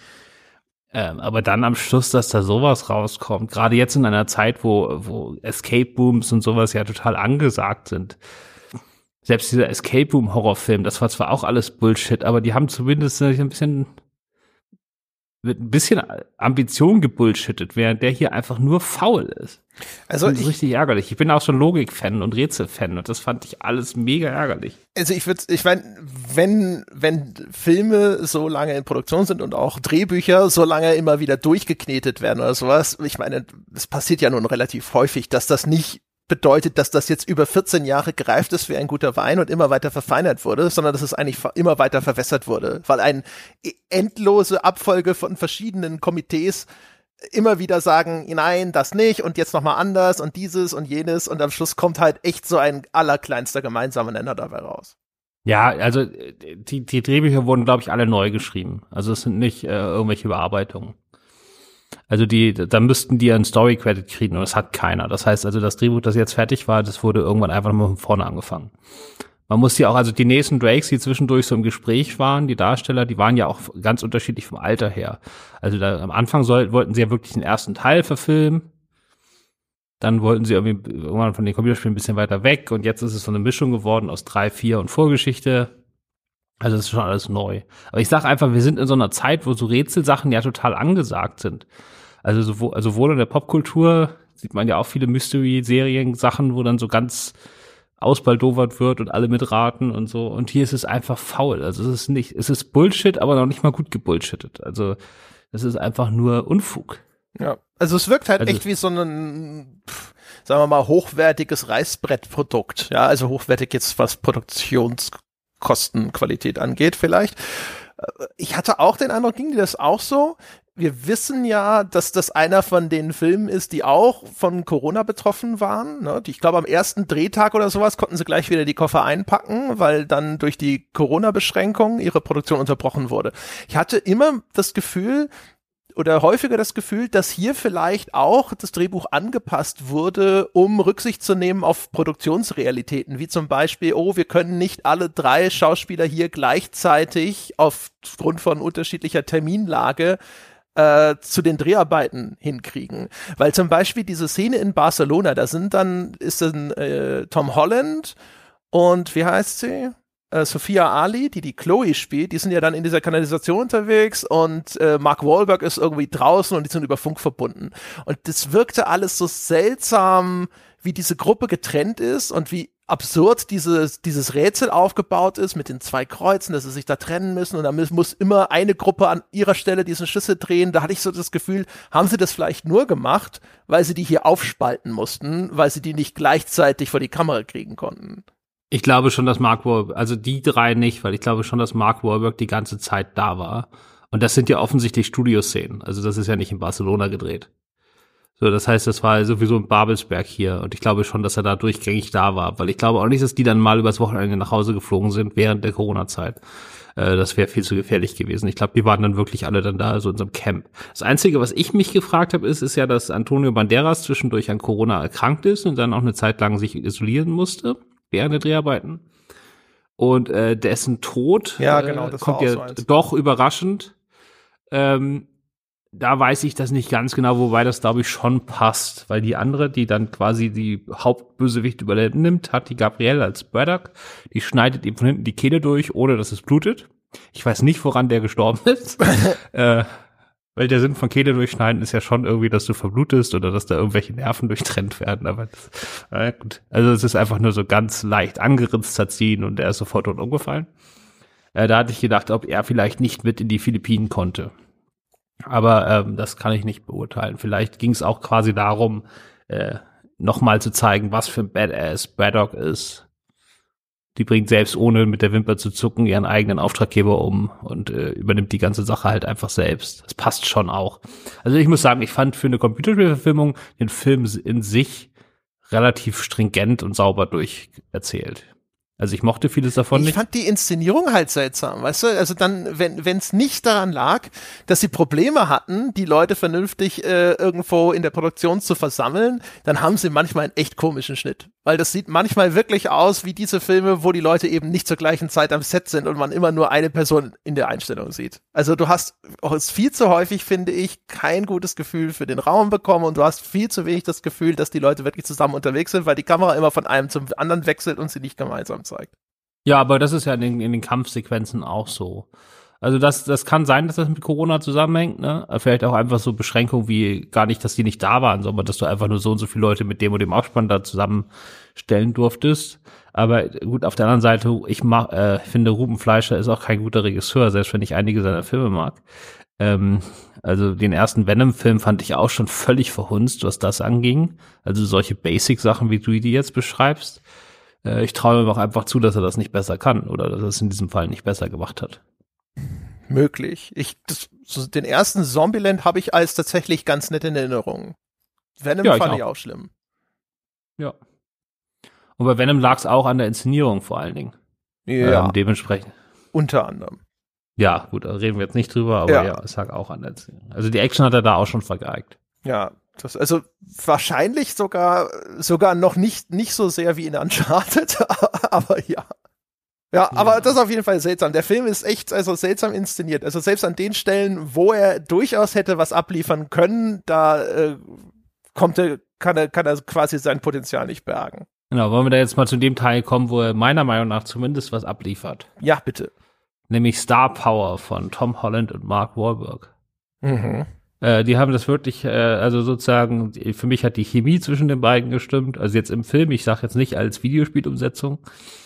Ähm, aber dann am Schluss, dass da sowas rauskommt, gerade jetzt in einer Zeit, wo, wo Escape Rooms und sowas ja total angesagt sind. Selbst dieser Escape Room Horrorfilm, das war zwar auch alles Bullshit, aber die haben zumindest ein bisschen mit ein bisschen Ambition gebullshittet, während der hier einfach nur faul ist. Also das ist ich, richtig ärgerlich. Ich bin auch schon Logik-Fan und Rätsel-Fan und das fand ich alles mega ärgerlich. Also ich würde, ich meine, wenn wenn Filme so lange in Produktion sind und auch Drehbücher so lange immer wieder durchgeknetet werden oder sowas, ich meine, es passiert ja nun relativ häufig, dass das nicht bedeutet, dass das jetzt über vierzehn Jahre gereift ist wie ein guter Wein und immer weiter verfeinert wurde, sondern dass es eigentlich immer weiter verwässert wurde, weil eine endlose Abfolge von verschiedenen Komitees immer wieder sagen, nein, das nicht und jetzt nochmal anders und dieses und jenes und am Schluss kommt halt echt so ein allerkleinster gemeinsamer Nenner dabei raus. Ja, also die, die Drehbücher wurden, glaube ich, alle neu geschrieben. Also es sind nicht äh, irgendwelche Überarbeitungen. Also die, da müssten die einen Story-Credit kriegen und das hat keiner. Das heißt also, das Drehbuch, das jetzt fertig war, das wurde irgendwann einfach mal von vorne angefangen. Man muss ja auch, also die Nathan Drakes, die zwischendurch so im Gespräch waren, die Darsteller, die waren ja auch ganz unterschiedlich vom Alter her. Also da am Anfang soll, wollten sie ja wirklich den ersten Teil verfilmen. Dann wollten sie irgendwie irgendwann von den Computerspielen ein bisschen weiter weg und jetzt ist es so eine Mischung geworden aus drei, vier und Vorgeschichte. Also das ist schon alles neu. Aber ich sag einfach, wir sind in so einer Zeit, wo so Rätselsachen ja total angesagt sind. Also sowohl, also sowohl in der Popkultur sieht man ja auch viele Mystery-Serien-Sachen, wo dann so ganz ausbaldowert wird und alle mitraten und so. Und hier ist es einfach faul. Also es ist nicht, es ist Bullshit, aber noch nicht mal gut gebullshittet. Also es ist einfach nur Unfug. Ja, also es wirkt halt also, echt wie so ein, pff, sagen wir mal, hochwertiges Reißbrettprodukt. Ja, also hochwertig jetzt, was Produktionskostenqualität angeht vielleicht. Ich hatte auch den Eindruck, ging dir das auch so? Wir wissen ja, dass das einer von den Filmen ist, die auch von Corona betroffen waren. Ne? Ich glaube, am ersten Drehtag oder sowas konnten sie gleich wieder die Koffer einpacken, weil dann durch die Corona-Beschränkung ihre Produktion unterbrochen wurde. Ich hatte immer das Gefühl, oder häufiger das Gefühl, dass hier vielleicht auch das Drehbuch angepasst wurde, um Rücksicht zu nehmen auf Produktionsrealitäten, wie zum Beispiel, oh, wir können nicht alle drei Schauspieler hier gleichzeitig aufgrund von unterschiedlicher Terminlage äh, zu den Dreharbeiten hinkriegen. Weil zum Beispiel diese Szene in Barcelona, da sind dann, ist dann äh, Tom Holland und wie heißt sie? Äh, Sophia Ali, die die Chloe spielt, die sind ja dann in dieser Kanalisation unterwegs und äh, Mark Wahlberg ist irgendwie draußen und die sind über Funk verbunden. Und das wirkte alles so seltsam, wie diese Gruppe getrennt ist und wie absurd dieses, dieses Rätsel aufgebaut ist mit den zwei Kreuzen, dass sie sich da trennen müssen und dann muss immer eine Gruppe an ihrer Stelle diesen Schlüssel drehen. Da hatte ich so das Gefühl, haben sie das vielleicht nur gemacht, weil sie die hier aufspalten mussten, weil sie die nicht gleichzeitig vor die Kamera kriegen konnten. Ich glaube schon, dass Mark Wahlberg, also die drei nicht, weil ich glaube schon, dass Mark Wahlberg die ganze Zeit da war. Und das sind ja offensichtlich Studioszenen. Also das ist ja nicht in Barcelona gedreht. So, das heißt, das war sowieso in Babelsberg hier. Und ich glaube schon, dass er da durchgängig da war. Weil ich glaube auch nicht, dass die dann mal übers Wochenende nach Hause geflogen sind während der Corona-Zeit. Äh, das wäre viel zu gefährlich gewesen. Ich glaube, die waren dann wirklich alle dann da, so in so einem Camp. Das Einzige, was ich mich gefragt habe, ist, ist ja, dass Antonio Banderas zwischendurch an Corona erkrankt ist und dann auch eine Zeit lang sich isolieren musste während der Dreharbeiten. Und äh, dessen Tod ja, genau, äh, kommt ja so doch überraschend. Ähm, da weiß ich das nicht ganz genau, wobei das, glaube ich, schon passt. Weil die andere, die dann quasi die Hauptbösewicht übernimmt, hat die Gabrielle als Braddock. Die schneidet ihm von hinten die Kehle durch, ohne dass es blutet. Ich weiß nicht, woran der gestorben ist. äh, Weil der Sinn von Kehle durchschneiden ist ja schon irgendwie, dass du verblutest oder dass da irgendwelche Nerven durchtrennt werden. Aber das, äh, gut. Also es ist einfach nur so ganz leicht angeritzt zerziehen und er ist sofort tot umgefallen. Äh, da hatte ich gedacht, ob er vielleicht nicht mit in die Philippinen konnte. Aber ähm, das kann ich nicht beurteilen. Vielleicht ging es auch quasi darum, äh, nochmal zu zeigen, was für ein Badass Braddock ist. Die bringt selbst ohne mit der Wimper zu zucken ihren eigenen Auftraggeber um und äh, übernimmt die ganze Sache halt einfach selbst. Das passt schon auch. Also ich muss sagen, ich fand für eine Computerspielverfilmung den Film in sich relativ stringent und sauber durcherzählt. Also ich mochte vieles davon nicht. Ich fand die Inszenierung halt seltsam, weißt du? Also dann, wenn wenn es nicht daran lag, dass sie Probleme hatten, die Leute vernünftig äh, irgendwo in der Produktion zu versammeln, dann haben sie manchmal einen echt komischen Schnitt. Weil das sieht manchmal wirklich aus wie diese Filme, wo die Leute eben nicht zur gleichen Zeit am Set sind und man immer nur eine Person in der Einstellung sieht. Also du hast auch viel zu häufig, finde ich, kein gutes Gefühl für den Raum bekommen und du hast viel zu wenig das Gefühl, dass die Leute wirklich zusammen unterwegs sind, weil die Kamera immer von einem zum anderen wechselt und sie nicht gemeinsam zeigt. Ja, aber das ist ja in den, in den Kampfsequenzen auch so. Also das, das kann sein, dass das mit Corona zusammenhängt, ne? Vielleicht auch einfach so Beschränkungen wie gar nicht, dass die nicht da waren, sondern dass du einfach nur so und so viele Leute mit dem und dem Aufspann da zusammenstellen durftest. Aber gut, auf der anderen Seite, ich mach, äh, finde, Ruben Fleischer ist auch kein guter Regisseur, selbst wenn ich einige seiner Filme mag. Ähm, also den ersten Venom-Film fand ich auch schon völlig verhunzt, was das anging. Also solche Basic-Sachen, wie du die jetzt beschreibst. Äh, ich traue ihm auch einfach zu, dass er das nicht besser kann oder dass er es in diesem Fall nicht besser gemacht hat. Möglich. Ich, das, so den ersten Zombieland habe ich als tatsächlich ganz nett in Erinnerung. Venom ja, fand ich auch. ich auch schlimm. Ja. Und bei Venom lag es auch an der Inszenierung vor allen Dingen. Ja. Ähm, dementsprechend. Unter anderem. Ja, gut, da reden wir jetzt nicht drüber, aber ja, ja es lag auch an der Inszenierung. Also die Action hat er da auch schon vergeigt. Ja, das, also wahrscheinlich sogar sogar noch nicht nicht so sehr wie in Uncharted, aber ja. Ja, aber ja. Das ist auf jeden Fall seltsam. Der Film ist echt also seltsam inszeniert. Also selbst an den Stellen, wo er durchaus hätte was abliefern können, da äh, kommt er, kann er, kann er quasi sein Potenzial nicht bergen. Genau, wollen wir da jetzt mal zu dem Teil kommen, wo er meiner Meinung nach zumindest was abliefert. Ja, bitte. Nämlich Star Power von Tom Holland und Mark Wahlberg. Mhm. Äh, die haben das wirklich, äh, also sozusagen, für mich hat die Chemie zwischen den beiden gestimmt. Also jetzt im Film, ich sage jetzt nicht als Videospielumsetzung.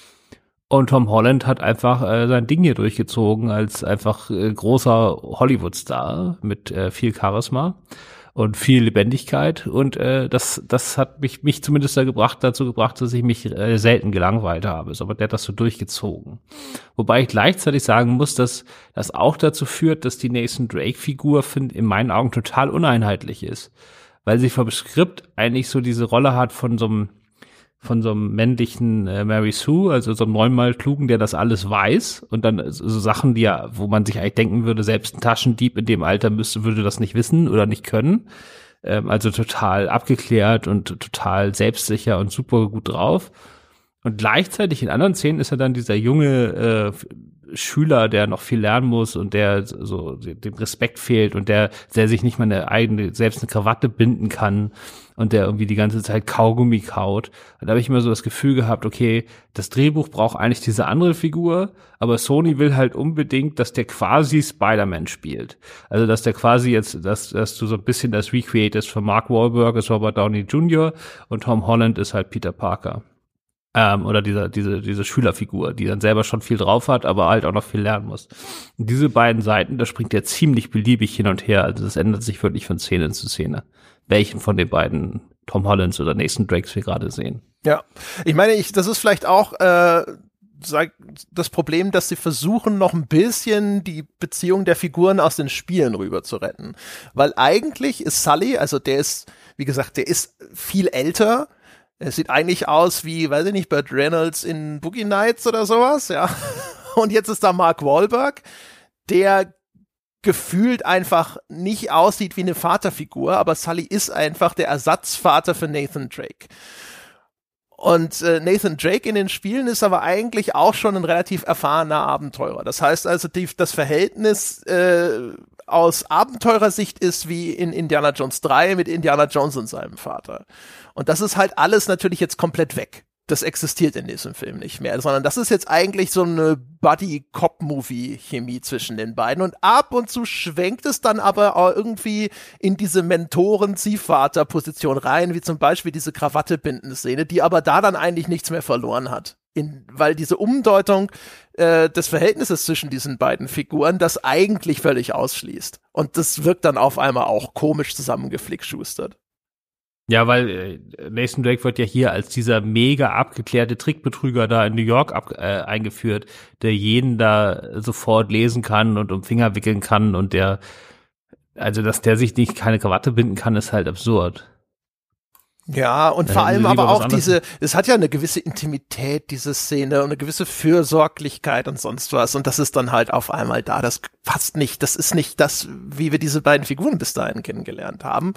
Und Tom Holland hat einfach äh, sein Ding hier durchgezogen als einfach äh, großer Hollywood-Star mit äh, viel Charisma und viel Lebendigkeit. Und äh, das das hat mich mich zumindest da gebracht, dazu gebracht, dass ich mich äh, selten gelangweilt habe. Aber der hat das so durchgezogen. Wobei ich gleichzeitig sagen muss, dass das auch dazu führt, dass die Nathan Drake-Figur find, in meinen Augen total uneinheitlich ist. Weil sie vom Skript eigentlich so diese Rolle hat von so einem von so einem männlichen äh, Mary Sue, also so einem neunmal Klugen, der das alles weiß und dann so Sachen, die ja, wo man sich eigentlich denken würde, selbst ein Taschendieb in dem Alter müsste, würde das nicht wissen oder nicht können. Ähm, also total abgeklärt und total selbstsicher und super gut drauf. Und gleichzeitig in anderen Szenen ist er dann dieser junge, äh, Schüler, der noch viel lernen muss und der so dem Respekt fehlt und der, der sich nicht mal eine eigene, selbst eine Krawatte binden kann und der irgendwie die ganze Zeit Kaugummi kaut. Da habe ich immer so das Gefühl gehabt, okay, das Drehbuch braucht eigentlich diese andere Figur, aber Sony will halt unbedingt, dass der quasi Spider-Man spielt. Also, dass der quasi jetzt, dass, dass du so ein bisschen das Recreate ist von Mark Wahlberg ist Robert Downey Junior und Tom Holland ist halt Peter Parker. Ähm, oder diese, diese, diese Schülerfigur, die dann selber schon viel drauf hat, aber halt auch noch viel lernen muss. Und diese beiden Seiten, da springt der ziemlich beliebig hin und her. Also das ändert sich wirklich von Szene zu Szene. Welchen von den beiden Tom Hollands oder Nathan Drakes wir gerade sehen. Ja, ich meine, ich, das ist vielleicht auch äh, sag, das Problem, dass sie versuchen, noch ein bisschen die Beziehung der Figuren aus den Spielen rüber zu retten. Weil eigentlich ist Sully, also der ist, wie gesagt, der ist viel älter. Es sieht eigentlich aus wie, weiß ich nicht, Burt Reynolds in Boogie Nights oder sowas, ja. Und jetzt ist da Mark Wahlberg, der gefühlt einfach nicht aussieht wie eine Vaterfigur, aber Sully ist einfach der Ersatzvater für Nathan Drake. Und äh, Nathan Drake in den Spielen ist aber eigentlich auch schon ein relativ erfahrener Abenteurer. Das heißt also, die, das Verhältnis äh, aus Abenteurersicht ist wie in Indiana Jones drei mit Indiana Jones und seinem Vater. Und das ist halt alles natürlich jetzt komplett weg. Das existiert in diesem Film nicht mehr, sondern das ist jetzt eigentlich so eine Buddy-Cop-Movie-Chemie zwischen den beiden. Und ab und zu schwenkt es dann aber auch irgendwie in diese Mentoren-Ziehvater-Position rein, wie zum Beispiel diese Krawatte-Binden-Szene, die aber da dann eigentlich nichts mehr verloren hat. In, weil diese Umdeutung äh, des Verhältnisses zwischen diesen beiden Figuren das eigentlich völlig ausschließt. Und das wirkt dann auf einmal auch komisch zusammengeflickschustert. Ja, weil äh, Nathan Drake wird ja hier als dieser mega abgeklärte Trickbetrüger da in New York ab, äh, eingeführt, der jeden da sofort lesen kann und um Finger wickeln kann und der, also dass der sich nicht keine Krawatte binden kann, ist halt absurd. Ja, und da vor allem aber auch diese, anderes. es hat ja eine gewisse Intimität, diese Szene, und eine gewisse Fürsorglichkeit und sonst was, und das ist dann halt auf einmal da, das passt nicht, das ist nicht das, wie wir diese beiden Figuren bis dahin kennengelernt haben.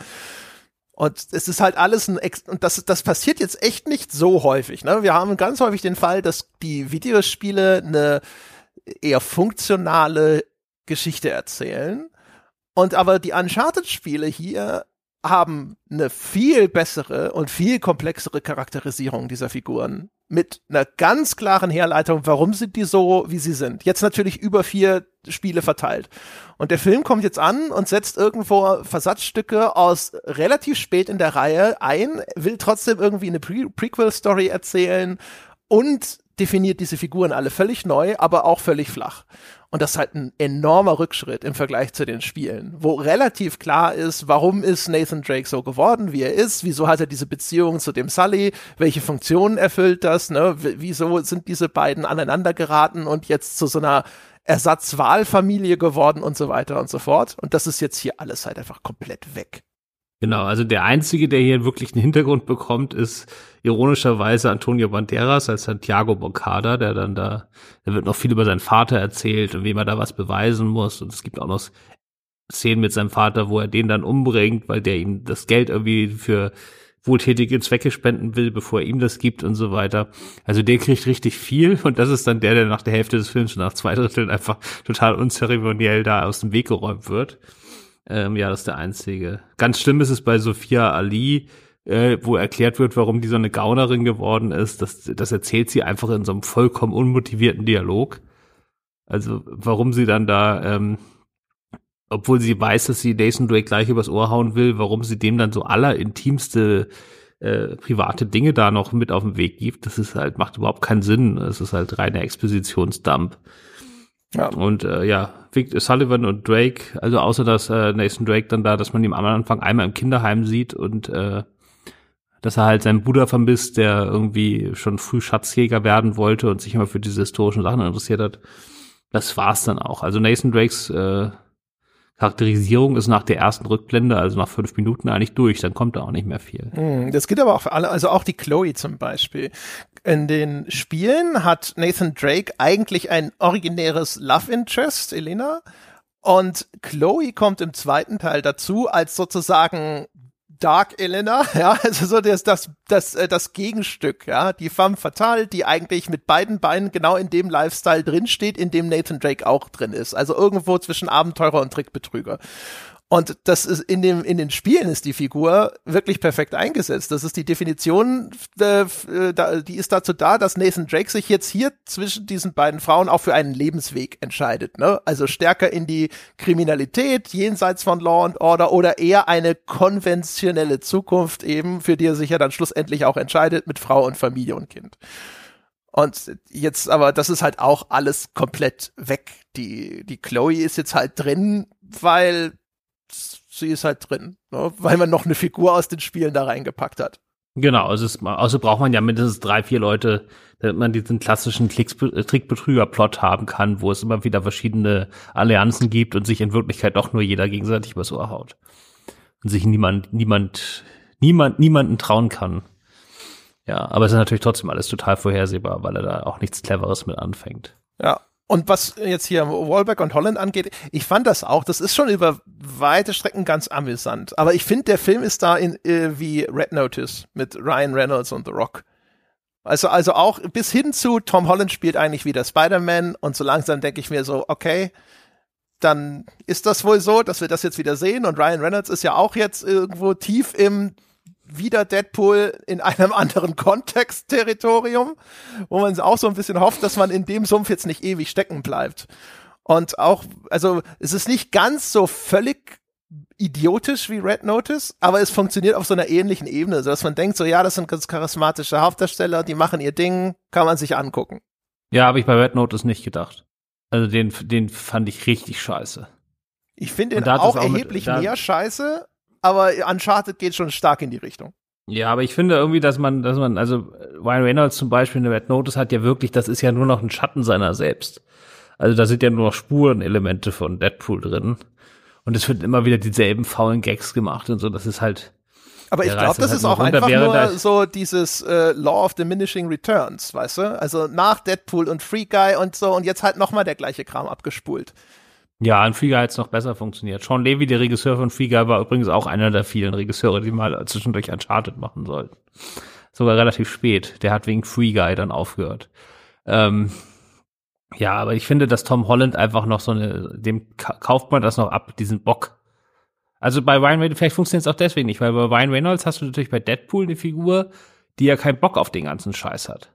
Und es ist halt alles ein, Ex und das, das passiert jetzt echt nicht so häufig, ne? Wir haben ganz häufig den Fall, dass die Videospiele eine eher funktionale Geschichte erzählen, und aber die Uncharted-Spiele hier haben eine viel bessere und viel komplexere Charakterisierung dieser Figuren mit einer ganz klaren Herleitung, warum sind die so, wie sie sind. Jetzt natürlich über vier Spiele verteilt. Und der Film kommt jetzt an und setzt irgendwo Versatzstücke aus relativ spät in der Reihe ein, will trotzdem irgendwie eine Pre- Prequel-Story erzählen und definiert diese Figuren alle völlig neu, aber auch völlig flach. Und das ist halt ein enormer Rückschritt im Vergleich zu den Spielen, wo relativ klar ist, warum ist Nathan Drake so geworden, wie er ist, wieso hat er diese Beziehung zu dem Sully, welche Funktionen erfüllt das, ne? W- wieso sind diese beiden aneinander geraten und jetzt zu so einer Ersatzwahlfamilie geworden und so weiter und so fort. Und das ist jetzt hier alles halt einfach komplett weg. Genau, also der Einzige, der hier wirklich einen Hintergrund bekommt, ist ironischerweise Antonio Banderas als Santiago Moncada, der dann da, da wird noch viel über seinen Vater erzählt und wem er da was beweisen muss. Und es gibt auch noch Szenen mit seinem Vater, wo er den dann umbringt, weil der ihm das Geld irgendwie für wohltätige Zwecke spenden will, bevor er ihm das gibt und so weiter. Also der kriegt richtig viel, und das ist dann der, der nach der Hälfte des Films, nach zwei Dritteln einfach total unzeremoniell da aus dem Weg geräumt wird. Ähm, ja, das ist der einzige. Ganz schlimm ist es bei Sophia Ali, äh, wo erklärt wird, warum die so eine Gaunerin geworden ist. Das, das erzählt sie einfach in so einem vollkommen unmotivierten Dialog. Also warum sie dann da, ähm, obwohl sie weiß, dass sie Nathan Drake gleich übers Ohr hauen will, warum sie dem dann so allerintimste äh, private Dinge da noch mit auf den Weg gibt, das ist halt, macht überhaupt keinen Sinn. Es ist halt reiner Expositionsdump. Ja. Und äh, ja, Victor Sullivan und Drake, also außer dass äh, Nathan Drake dann da, dass man ihn am Anfang einmal im Kinderheim sieht und äh, dass er halt seinen Bruder vermisst, der irgendwie schon früh Schatzjäger werden wollte und sich immer für diese historischen Sachen interessiert hat. Das war's dann auch. Also Nathan Drakes äh, Charakterisierung ist nach der ersten Rückblende, also nach fünf Minuten eigentlich durch, dann kommt da auch nicht mehr viel. Das geht aber auch für alle, also auch die Chloe zum Beispiel. In den Spielen hat Nathan Drake eigentlich ein originäres Love Interest, Elena, und Chloe kommt im zweiten Teil dazu als sozusagen Dark Elena, ja, also so das, das, das, das Gegenstück, ja, die femme fatale, die eigentlich mit beiden Beinen genau in dem Lifestyle drinsteht, in dem Nathan Drake auch drin ist. Also irgendwo zwischen Abenteurer und Trickbetrüger. Und das ist in dem in den Spielen ist die Figur wirklich perfekt eingesetzt. Das ist die Definition, äh, die ist dazu da, dass Nathan Drake sich jetzt hier zwischen diesen beiden Frauen auch für einen Lebensweg entscheidet. Ne? Also stärker in die Kriminalität, jenseits von Law and Order oder eher eine konventionelle Zukunft eben, für die er sich ja dann schlussendlich auch entscheidet mit Frau und Familie und Kind. Und jetzt aber, das ist halt auch alles komplett weg. Die die Chloe ist jetzt halt drin, weil sie ist halt drin, ne? Weil man noch eine Figur aus den Spielen da reingepackt hat. Genau, also, es, also braucht man ja mindestens drei, vier Leute, damit man diesen klassischen Trickbetrüger-Plot haben kann, wo es immer wieder verschiedene Allianzen gibt und sich in Wirklichkeit doch nur jeder gegenseitig übers Ohr haut. Und sich niemand, niemand, niemand, niemanden trauen kann. Ja, aber es ist natürlich trotzdem alles total vorhersehbar, weil er da auch nichts Cleveres mit anfängt. Ja. Und was jetzt hier Wahlberg und Holland angeht, ich fand das auch, das ist schon über weite Strecken ganz amüsant. Aber ich finde, der Film ist da in äh, wie Red Notice mit Ryan Reynolds und The Rock. Also, also auch bis hin zu Tom Holland spielt eigentlich wieder Spider-Man und so langsam denke ich mir so, okay, dann ist das wohl so, dass wir das jetzt wieder sehen und Ryan Reynolds ist ja auch jetzt irgendwo tief im wieder Deadpool in einem anderen Kontext-Territorium, wo man auch so ein bisschen hofft, dass man in dem Sumpf jetzt nicht ewig stecken bleibt. Und auch, also es ist nicht ganz so völlig idiotisch wie Red Notice, aber es funktioniert auf so einer ähnlichen Ebene, sodass man denkt, so ja, das sind ganz charismatische Hauptdarsteller, die machen ihr Ding, kann man sich angucken. Ja, habe ich bei Red Notice nicht gedacht. Also den, den fand ich richtig scheiße. Ich finde ihn auch, auch erheblich mit, mehr scheiße, aber Uncharted geht schon stark in die Richtung. Ja, aber ich finde irgendwie, dass man, dass man, also Ryan Reynolds zum Beispiel in der Red Notice hat ja wirklich, das ist ja nur noch ein Schatten seiner selbst. Also da sind ja nur noch Spurenelemente von Deadpool drin. Und es wird immer wieder dieselben faulen Gags gemacht und so, das ist halt. Aber ich glaube, das halt ist auch runter, einfach nur so dieses äh, Law of Diminishing Returns, weißt du? Also nach Deadpool und Free Guy und so und jetzt halt nochmal der gleiche Kram abgespult. Ja, an Free Guy hat es noch besser funktioniert. Sean Levy, der Regisseur von Free Guy, war übrigens auch einer der vielen Regisseure, die mal zwischendurch Uncharted machen sollten. Sogar relativ spät. Der hat wegen Free Guy dann aufgehört. Ähm, ja, aber ich finde, dass Tom Holland einfach noch so eine, dem kauft man das noch ab, diesen Bock. Also bei Ryan Reynolds, vielleicht funktioniert es auch deswegen nicht, weil bei Ryan Reynolds hast du natürlich bei Deadpool eine Figur, die ja keinen Bock auf den ganzen Scheiß hat.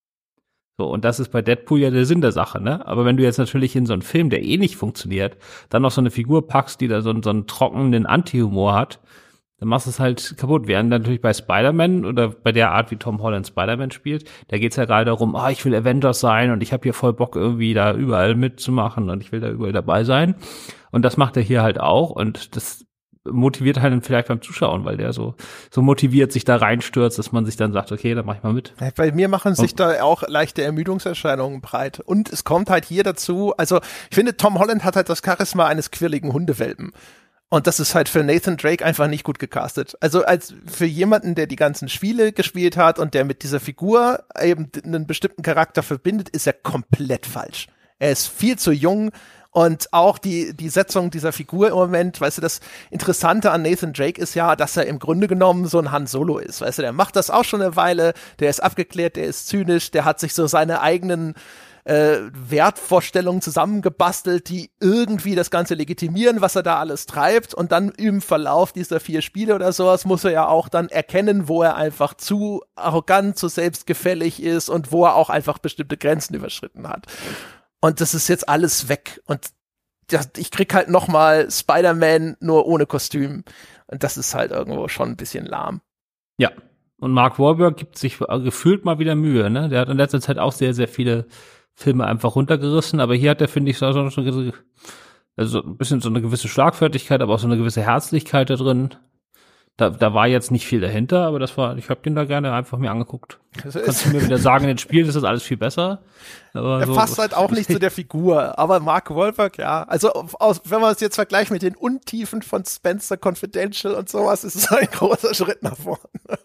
So, und das ist bei Deadpool ja der Sinn der Sache, ne? Aber wenn du jetzt natürlich in so einen Film, der eh nicht funktioniert, dann noch so eine Figur packst, die da so, so einen trockenen Anti-Humor hat, dann machst du es halt kaputt. Während natürlich bei Spider-Man oder bei der Art, wie Tom Holland Spider-Man spielt, da geht's ja gerade darum, ah, ich will Avengers sein und ich habe hier voll Bock irgendwie da überall mitzumachen und ich will da überall dabei sein. Und das macht er hier halt auch und das motiviert halt dann vielleicht beim Zuschauen, weil der so so motiviert sich da reinstürzt, dass man sich dann sagt, okay, dann mach ich mal mit. Bei mir machen sich da auch leichte Ermüdungserscheinungen breit. Und es kommt halt hier dazu, also ich finde, Tom Holland hat halt das Charisma eines quirligen Hundewelpen. Und das ist halt für Nathan Drake einfach nicht gut gecastet. Also als für jemanden, der die ganzen Spiele gespielt hat und der mit dieser Figur eben einen bestimmten Charakter verbindet, ist er komplett falsch. Er ist viel zu jung. Und auch die, die Setzung dieser Figur im Moment, weißt du, das Interessante an Nathan Drake ist ja, dass er im Grunde genommen so ein Han Solo ist, weißt du, der macht das auch schon eine Weile, der ist abgeklärt, der ist zynisch, der hat sich so seine eigenen äh, Wertvorstellungen zusammengebastelt, die irgendwie das Ganze legitimieren, was er da alles treibt und dann im Verlauf dieser vier Spiele oder sowas muss er ja auch dann erkennen, wo er einfach zu arrogant, zu selbstgefällig ist und wo er auch einfach bestimmte Grenzen überschritten hat. Und das ist jetzt alles weg. Und das, ich krieg halt noch mal Spider-Man nur ohne Kostüm. Und das ist halt irgendwo schon ein bisschen lahm. Ja. Und Mark Wahlberg gibt sich gefühlt mal wieder Mühe, ne? Der hat in letzter Zeit auch sehr, sehr viele Filme einfach runtergerissen. Aber hier hat er, finde ich, so, so, so, also ein bisschen so eine gewisse Schlagfertigkeit, aber auch so eine gewisse Herzlichkeit da drin. Da, da war jetzt nicht viel dahinter, aber das war, ich habe den da gerne einfach mir angeguckt. Kannst du mir wieder sagen, in den Spielen ist das alles viel besser. Aber er so, passt halt auch nicht zu der Figur, aber Mark Wahlberg, ja. Also aus, wenn man es jetzt vergleicht mit den Untiefen von Spencer Confidential und sowas, ist es ein großer Schritt nach vorne.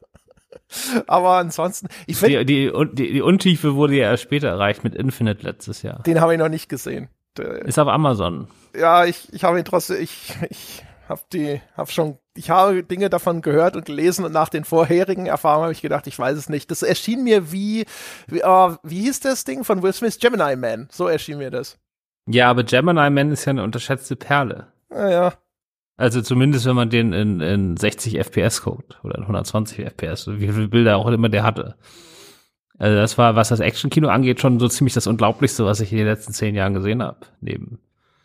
Aber ansonsten, ich finde die, die, die, die Untiefe wurde ja erst später erreicht mit Infinite letztes Jahr. Den habe ich noch nicht gesehen. Ist auf Amazon. Ja, ich, ich habe ihn trotzdem, ich, ich hab die, hab schon, ich habe Dinge davon gehört und gelesen und nach den vorherigen Erfahrungen habe ich gedacht, ich weiß es nicht. Das erschien mir wie, wie, oh, wie hieß das Ding von Will Smith? Gemini Man. So erschien mir das. Ja, aber Gemini Man ist ja eine unterschätzte Perle. Naja. Also zumindest, wenn man den in, in sechzig F P S guckt oder in hundertzwanzig F P S, wie viele Bilder auch immer der hatte. Also das war, was das Actionkino angeht, schon so ziemlich das Unglaublichste, was ich in den letzten zehn Jahren gesehen habe. Neben.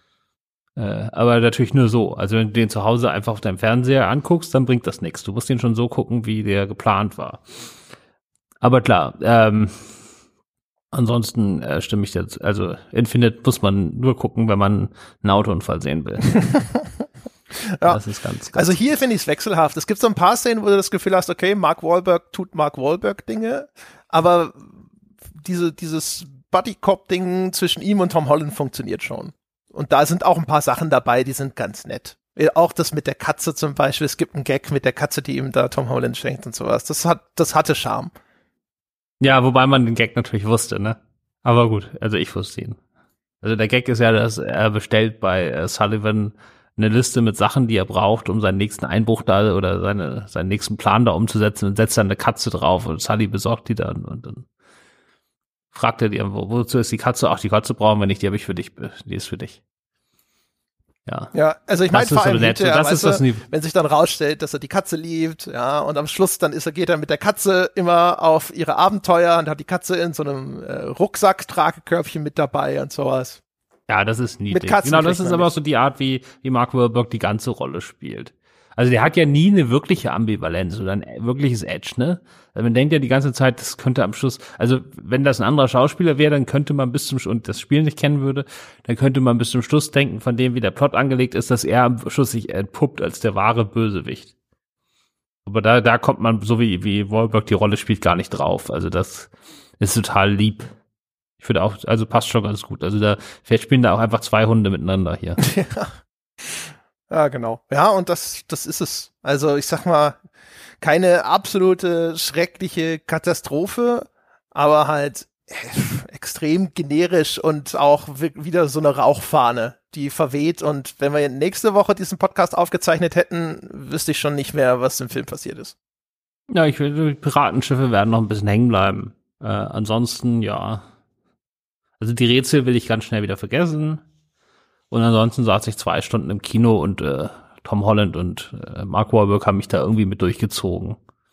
Äh, aber natürlich nur so. Also wenn du den zu Hause einfach auf deinem Fernseher anguckst, dann bringt das nichts. Du musst den schon so gucken, wie der geplant war. Aber klar, ähm, ansonsten äh, stimme ich jetzt, also Infinite muss man nur gucken, wenn man einen Autounfall sehen will. Ja. Das ist ganz, ganz also hier finde ich es wechselhaft. Es gibt so ein paar Szenen, wo du das Gefühl hast, okay, Mark Wahlberg tut Mark Wahlberg Dinge, aber diese, dieses Buddy-Cop-Ding zwischen ihm und Tom Holland funktioniert schon. Und da sind auch ein paar Sachen dabei, die sind ganz nett. Auch das mit der Katze zum Beispiel. Es gibt einen Gag mit der Katze, die ihm da Tom Holland schenkt und sowas. Das hat, das hatte Charme. Ja, wobei man den Gag natürlich wusste, ne? Aber gut, also ich wusste ihn. Also der Gag ist ja, dass er bestellt bei äh, Sullivan eine Liste mit Sachen, die er braucht, um seinen nächsten Einbruch da oder seine, seinen nächsten Plan da umzusetzen und setzt dann eine Katze drauf und Sully besorgt die dann und dann fragt er die, wo, wozu ist die Katze? Ach, die Katze brauchen wir nicht, die habe ich für dich, die ist für dich. Ja. Ja, also ich meine vor allem hinterher, das ist das du, wenn sich dann rausstellt, dass er die Katze liebt, ja, und am Schluss dann ist er, geht er mit der Katze immer auf ihre Abenteuer und hat die Katze in so einem äh, Rucksack-Tragekörbchen mit dabei und sowas. Ja, das ist niedlich. Mit Katzen genau, das ist aber auch so die Art, wie, wie Mark Wahlberg die ganze Rolle spielt. Also der hat ja nie eine wirkliche Ambivalenz oder ein wirkliches Edge, ne? Also man denkt ja die ganze Zeit, das könnte am Schluss, also wenn das ein anderer Schauspieler wäre, dann könnte man bis zum Schluss, und das Spiel nicht kennen würde, dann könnte man bis zum Schluss denken, von dem, wie der Plot angelegt ist, dass er am Schluss sich entpuppt als der wahre Bösewicht. Aber da, da kommt man, so wie, wie Wahlberg die Rolle spielt, gar nicht drauf. Also das ist total lieb. Ich finde auch, also passt schon ganz gut. Also da, vielleicht spielen da auch einfach zwei Hunde miteinander hier. Ja. Ja, genau. Ja, und das, das ist es. Also ich sag mal, keine absolute schreckliche Katastrophe, aber halt äh, extrem generisch und auch wieder so eine Rauchfahne, die verweht. Und wenn wir nächste Woche diesen Podcast aufgezeichnet hätten, wüsste ich schon nicht mehr, was im Film passiert ist. Ja, ich will, die Piratenschiffe werden noch ein bisschen hängen bleiben. Äh, ansonsten, ja. Also die Rätsel will ich ganz schnell wieder vergessen. Und ansonsten saß ich zwei Stunden im Kino und äh, Tom Holland und äh, Mark Wahlberg haben mich da irgendwie mit durchgezogen.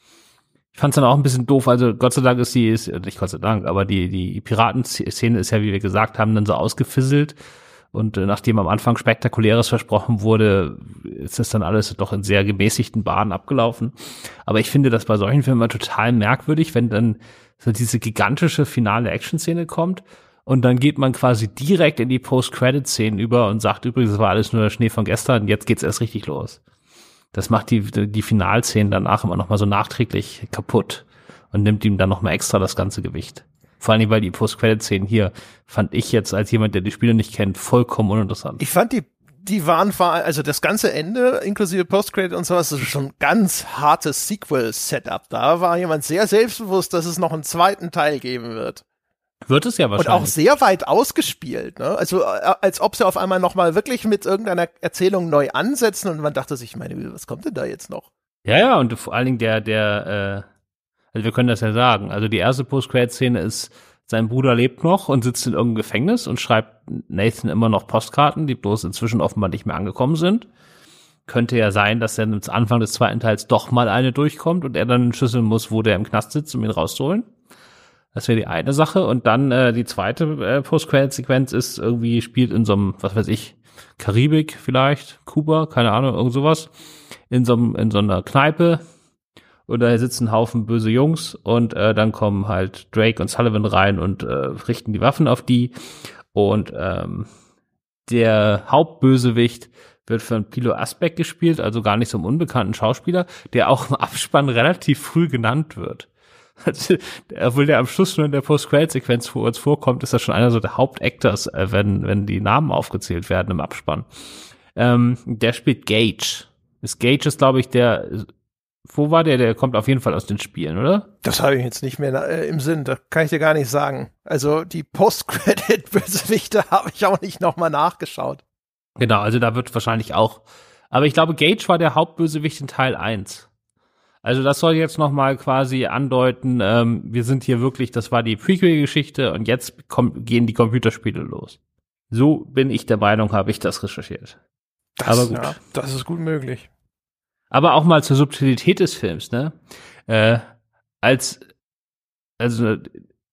Ich fand's dann auch ein bisschen doof, also Gott sei Dank ist die, ist, nicht Gott sei Dank, aber die die Piratenszene ist ja, wie wir gesagt haben, dann so ausgefisselt. Und äh, nachdem am Anfang Spektakuläres versprochen wurde, ist das dann alles doch in sehr gemäßigten Bahnen abgelaufen. Aber ich finde das bei solchen Filmen immer total merkwürdig, wenn dann so diese gigantische finale Action-Szene kommt. Und dann geht man quasi direkt in die Post-Credit-Szenen über und sagt, übrigens, das war alles nur der Schnee von gestern, jetzt geht's erst richtig los. Das macht die die Finalszenen danach immer noch mal so nachträglich kaputt und nimmt ihm dann noch mal extra das ganze Gewicht. Vor allem, weil die Post-Credit-Szenen hier fand ich jetzt als jemand, der die Spiele nicht kennt, vollkommen uninteressant. Ich fand die die waren, also das ganze Ende, inklusive Post-Credit und sowas, das ist schon ein ganz hartes Sequel-Setup. Da war jemand sehr selbstbewusst, dass es noch einen zweiten Teil geben wird. Wird es ja wahrscheinlich. Und auch sehr weit ausgespielt, ne? Also als ob sie auf einmal noch mal wirklich mit irgendeiner Erzählung neu ansetzen und man dachte sich, meine, was kommt denn da jetzt noch? Ja, ja, und vor allen Dingen der, der, äh, also wir können das ja sagen, also die erste Post-Credit-Szene ist, sein Bruder lebt noch und sitzt in irgendeinem Gefängnis und schreibt Nathan immer noch Postkarten, die bloß inzwischen offenbar nicht mehr angekommen sind. Könnte ja sein, dass dann am Anfang des zweiten Teils doch mal eine durchkommt und er dann schlüsseln muss, wo der im Knast sitzt, um ihn rauszuholen. Das wäre die eine Sache. Und dann äh, die zweite äh, Post-Credit-Sequenz ist irgendwie, spielt in so einem, was weiß ich, Karibik vielleicht, Kuba, keine Ahnung, irgend sowas, in so einem, in so einer Kneipe. Und da sitzen ein Haufen böse Jungs und äh, dann kommen halt Drake und Sullivan rein und äh, richten die Waffen auf die. Und ähm, der Hauptbösewicht wird von Pilo Asbeck gespielt, also gar nicht so einem unbekannten Schauspieler, der auch im Abspann relativ früh genannt wird. Also, obwohl der am Schluss schon in der Post-Credit-Sequenz vor uns vorkommt, ist das schon einer so der Hauptactors, äh, wenn wenn die Namen aufgezählt werden im Abspann. Ähm, der spielt Gage. Ist Gage ist, glaube ich, der, wo war der? Der kommt auf jeden Fall aus den Spielen, oder? Das habe ich jetzt nicht mehr äh, im Sinn, das kann ich dir gar nicht sagen. Also die Post-Credit-Bösewichte habe ich auch nicht nochmal nachgeschaut. Genau, also da wird wahrscheinlich auch Aber ich glaube, Gage war der Hauptbösewicht in Teil eins. Also das soll jetzt nochmal quasi andeuten, ähm, wir sind hier wirklich, das war die Prequel-Geschichte und jetzt kommen, gehen die Computerspiele los. So bin ich der Meinung, habe ich das recherchiert. Das, Aber gut. Ja, das ist gut möglich. Aber auch mal zur Subtilität des Films, ne? Äh, als, also äh,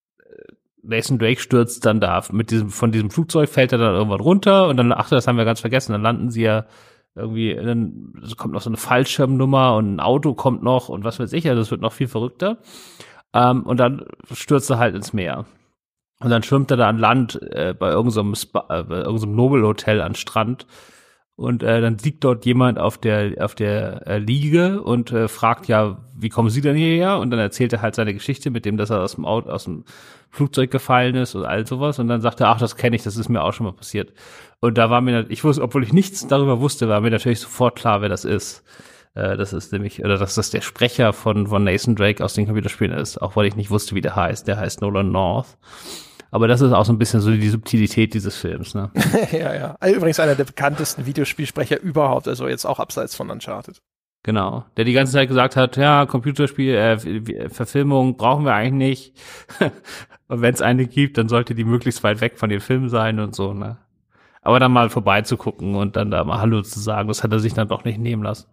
Nathan Drake stürzt dann da mit diesem, von diesem Flugzeug fällt er dann irgendwann runter und dann, ach, das haben wir ganz vergessen, dann landen sie ja irgendwie, dann kommt noch so eine Fallschirmnummer und ein Auto kommt noch und was weiß ich, also das wird noch viel verrückter. Ähm, und dann stürzt er halt ins Meer. Und dann schwimmt er da an Land äh, bei irgendeinem Spa, äh, bei irgendeinem Nobelhotel an Strand. Und äh, dann liegt dort jemand auf der auf der äh, Liege und äh, fragt ja, wie kommen Sie denn hierher? Und dann erzählt er halt seine Geschichte mit dem, dass er aus dem Auto, aus dem Flugzeug gefallen ist und all sowas. Und dann sagt er, ach, das kenne ich, das ist mir auch schon mal passiert. Und da war mir, ich wusste, obwohl ich nichts darüber wusste, war mir natürlich sofort klar, wer das ist. Äh, das ist nämlich, oder dass das der Sprecher von von Nathan Drake aus den Computerspielen ist, auch weil ich nicht wusste, wie der heißt. Der heißt Nolan North. Aber das ist auch so ein bisschen so die Subtilität dieses Films, ne? ja, ja. Übrigens einer der bekanntesten Videospielsprecher überhaupt, also jetzt auch abseits von Uncharted. Genau. Der die ganze Zeit gesagt hat, ja, Computerspiel, äh, Verfilmung brauchen wir eigentlich nicht. Und wenn es eine gibt, dann sollte die möglichst weit weg von den Filmen sein und so, ne? Aber dann mal vorbeizugucken und dann da mal Hallo zu sagen, das hat er sich dann doch nicht nehmen lassen.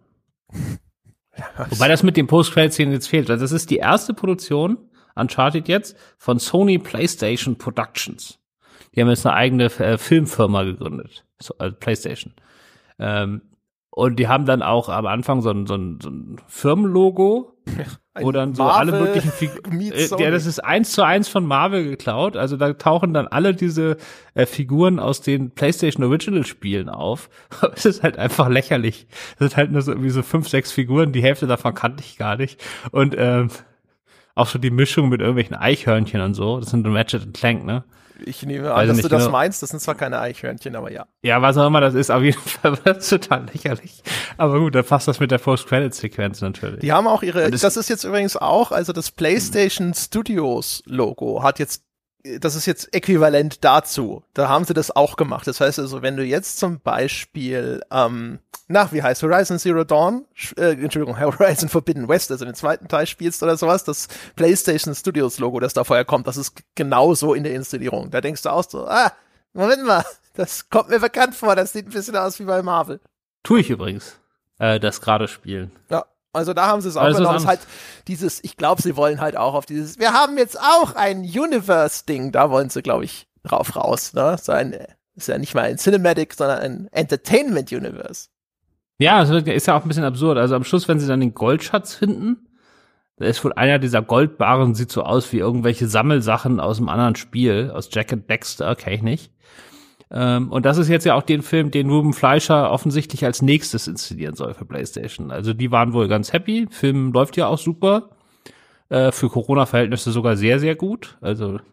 Ja, wobei das mit den Post-Credit-Szenen jetzt fehlt, weil das ist die erste Produktion, Uncharted jetzt, von Sony PlayStation Productions. Die haben jetzt eine eigene äh, Filmfirma gegründet, so, also PlayStation. Ähm, und die haben dann auch am Anfang so ein, so ein, so ein Firmenlogo, ein wo dann so Marvel alle möglichen Figuren, äh, ja, das ist eins zu eins von Marvel geklaut. Also da tauchen dann alle diese äh, Figuren aus den PlayStation Original Spielen auf. Es ist halt einfach lächerlich. Das sind halt nur so irgendwie so fünf, sechs Figuren, die Hälfte davon kannte ich gar nicht. Und ähm, auch so die Mischung mit irgendwelchen Eichhörnchen und so. Das sind Ratchet und Clank, ne? Ich nehme an, dass du das meinst. Das sind zwar keine Eichhörnchen, aber ja. Ja, was auch immer das ist, auf jeden Fall war das total lächerlich. Aber gut, da passt das mit der Post-Credit-Sequenz natürlich. Die haben auch ihre, das, das ist jetzt übrigens auch, also das PlayStation Studios Logo hat jetzt, das ist jetzt äquivalent dazu. Da haben sie das auch gemacht. Das heißt also, wenn du jetzt zum Beispiel, ähm, nach, wie heißt Horizon Zero Dawn, äh, Entschuldigung, Horizon Forbidden West, also den zweiten Teil spielst oder sowas, das PlayStation Studios Logo, das da vorher kommt, das ist genauso in der Installierung. Da denkst du auch so, ah, Moment mal, das kommt mir bekannt vor, das sieht ein bisschen aus wie bei Marvel. Tue ich übrigens, äh, das gerade spielen. Ja. Also da haben sie es auch genommen. Es ist halt dieses, ich glaube, sie wollen halt auch auf dieses, wir haben jetzt auch ein Universe-Ding, da wollen sie, glaube ich, drauf raus, ne? So ein, ist ja nicht mal ein Cinematic, sondern ein Entertainment-Universe. Ja, das ist ja auch ein bisschen absurd. Also am Schluss, wenn sie dann den Goldschatz finden, da ist wohl einer dieser Goldbarren, sieht so aus wie irgendwelche Sammelsachen aus einem anderen Spiel, aus Jack and Dexter, kenn ich nicht. Ähm, und das ist jetzt ja auch den Film, den Ruben Fleischer offensichtlich als nächstes inszenieren soll für PlayStation. Also die waren wohl ganz happy. Film läuft ja auch super. Äh, für Corona-Verhältnisse sogar sehr, sehr gut. Also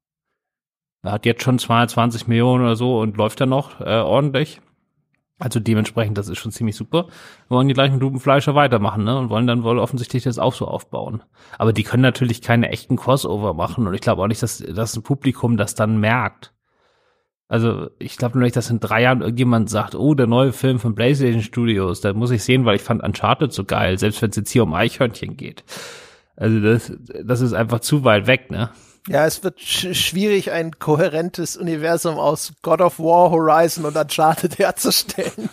er hat jetzt schon zweihundertzwanzig Millionen oder so und läuft ja noch äh, ordentlich. Also dementsprechend, das ist schon ziemlich super. Wir wollen die gleich mit Ruben Fleischer weitermachen, ne? Und wollen dann wohl offensichtlich das auch so aufbauen. Aber die können natürlich keine echten Crossover machen. Und ich glaube auch nicht, dass, dass ein Publikum das dann merkt. Also ich glaube nur nicht, dass in drei Jahren irgendjemand sagt, oh, der neue Film von PlayStation Studios, da muss ich sehen, weil ich fand Uncharted so geil, selbst wenn es jetzt hier um Eichhörnchen geht. Also das, das ist einfach zu weit weg, ne? Ja, es wird sch- schwierig, ein kohärentes Universum aus God of War, Horizon und Uncharted herzustellen.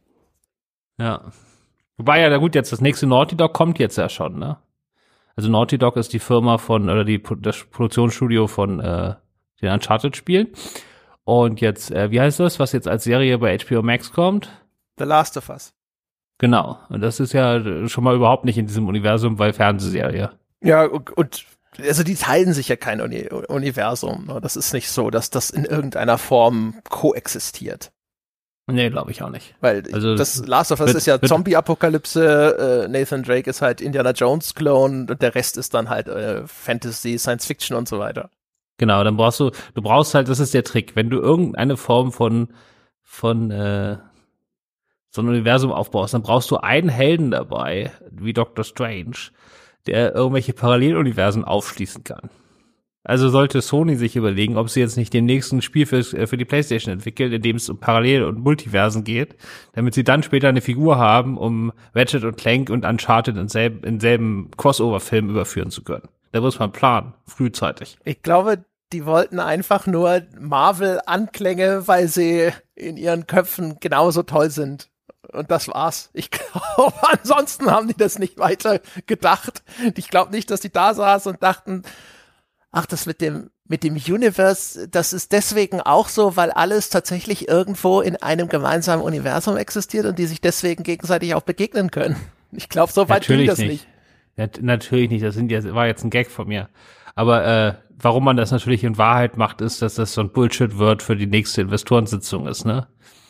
Ja. Wobei ja, na gut, jetzt das nächste Naughty Dog kommt jetzt ja schon, ne? Also Naughty Dog ist die Firma von, oder die das Produktionsstudio von äh, den Uncharted-Spielen. Und jetzt, äh, wie heißt das, was jetzt als Serie bei H B O Max kommt? The Last of Us. Genau. Und das ist ja schon mal überhaupt nicht in diesem Universum, weil Fernsehserie. Ja, und, und also die teilen sich ja kein Uni- Universum. Das ist nicht so, dass das in irgendeiner Form koexistiert. Nee, glaube ich auch nicht. Weil also, das Last of Us wird, ist ja Zombie-Apokalypse, äh, Nathan Drake ist halt Indiana Jones-Clone und der Rest ist dann halt äh, Fantasy, Science-Fiction und so weiter. Genau, dann brauchst du, du brauchst halt, das ist der Trick, wenn du irgendeine Form von, von, äh, so ein Universum aufbaust, dann brauchst du einen Helden dabei, wie Doctor Strange, der irgendwelche Paralleluniversen aufschließen kann. Also sollte Sony sich überlegen, ob sie jetzt nicht den nächsten Spiel für, für die PlayStation entwickelt, in dem es um Parallel- und Multiversen geht, damit sie dann später eine Figur haben, um Ratchet und Clank und Uncharted in selben, in selben Crossover-Film überführen zu können. Da muss man planen, frühzeitig. Ich glaube, die wollten einfach nur Marvel-Anklänge, weil sie in ihren Köpfen genauso toll sind. Und das war's. Ich glaube, ansonsten haben die das nicht weiter gedacht. Ich glaube nicht, dass die da saßen und dachten, ach, das mit dem, mit dem Universe, das ist deswegen auch so, weil alles tatsächlich irgendwo in einem gemeinsamen Universum existiert und die sich deswegen gegenseitig auch begegnen können. Ich glaube, so weit ging das nicht. Ja, natürlich nicht, das sind jetzt, war jetzt ein Gag von mir. Aber äh, warum man das natürlich in Wahrheit macht, ist, dass das so ein Bullshit wird für die nächste Investorensitzung ist, ne?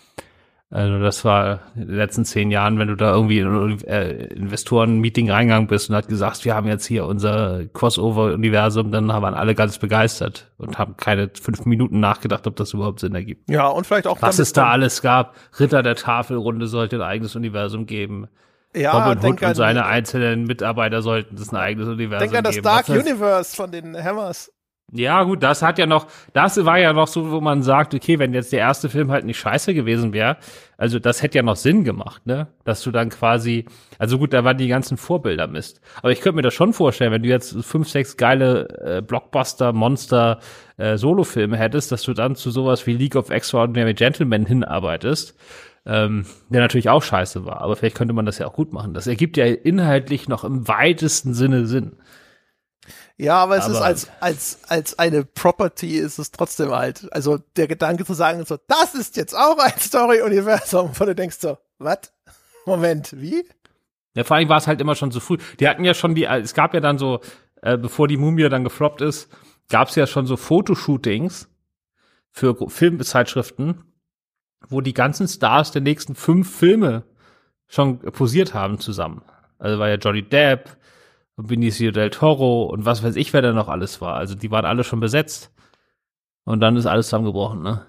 Also das war in den letzten zehn Jahren, wenn du da irgendwie in ein äh, Investoren-Meeting reingegangen bist und hat gesagt, wir haben jetzt hier unser Crossover-Universum, dann waren alle ganz begeistert und haben keine fünf Minuten nachgedacht, ob das überhaupt Sinn ergibt. Ja, und vielleicht auch was es da alles gab. Ritter der Tafelrunde sollte ein eigenes Universum geben. Ja, Robin Hood und seine einzelnen Mitarbeiter sollten das ein eigenes Universum geben. Denk an das Dark Universe von den Hammers. Ja, gut, das hat ja noch, das war ja noch so, wo man sagt, okay, wenn jetzt der erste Film halt nicht scheiße gewesen wäre, also das hätte ja noch Sinn gemacht, ne? Dass du dann quasi, also gut, da waren die ganzen Vorbilder Mist. Aber ich könnte mir das schon vorstellen, wenn du jetzt fünf, sechs geile äh, Blockbuster, Monster, äh, Solofilme hättest, dass du dann zu sowas wie League of Extraordinary Gentlemen hinarbeitest, ähm, der natürlich auch scheiße war. Aber vielleicht könnte man das ja auch gut machen. Das ergibt ja inhaltlich noch im weitesten Sinne Sinn. Ja, aber es aber ist als, als, als eine Property ist es trotzdem halt. Also der Gedanke zu sagen, so, das ist jetzt auch ein Story-Universum, wo du denkst so, was? Moment, wie? Ja, vor allem war es halt immer schon so früh. Die hatten ja schon die, es gab ja dann so, äh, bevor die Mumie dann gefloppt ist, gab es ja schon so Fotoshootings für Filmzeitschriften, wo die ganzen Stars der nächsten fünf Filme schon posiert haben zusammen. Also war ja Johnny Depp, Benicio del Toro und was weiß ich, wer da noch alles war. Also die waren alle schon besetzt. Und dann ist alles zusammengebrochen, ne?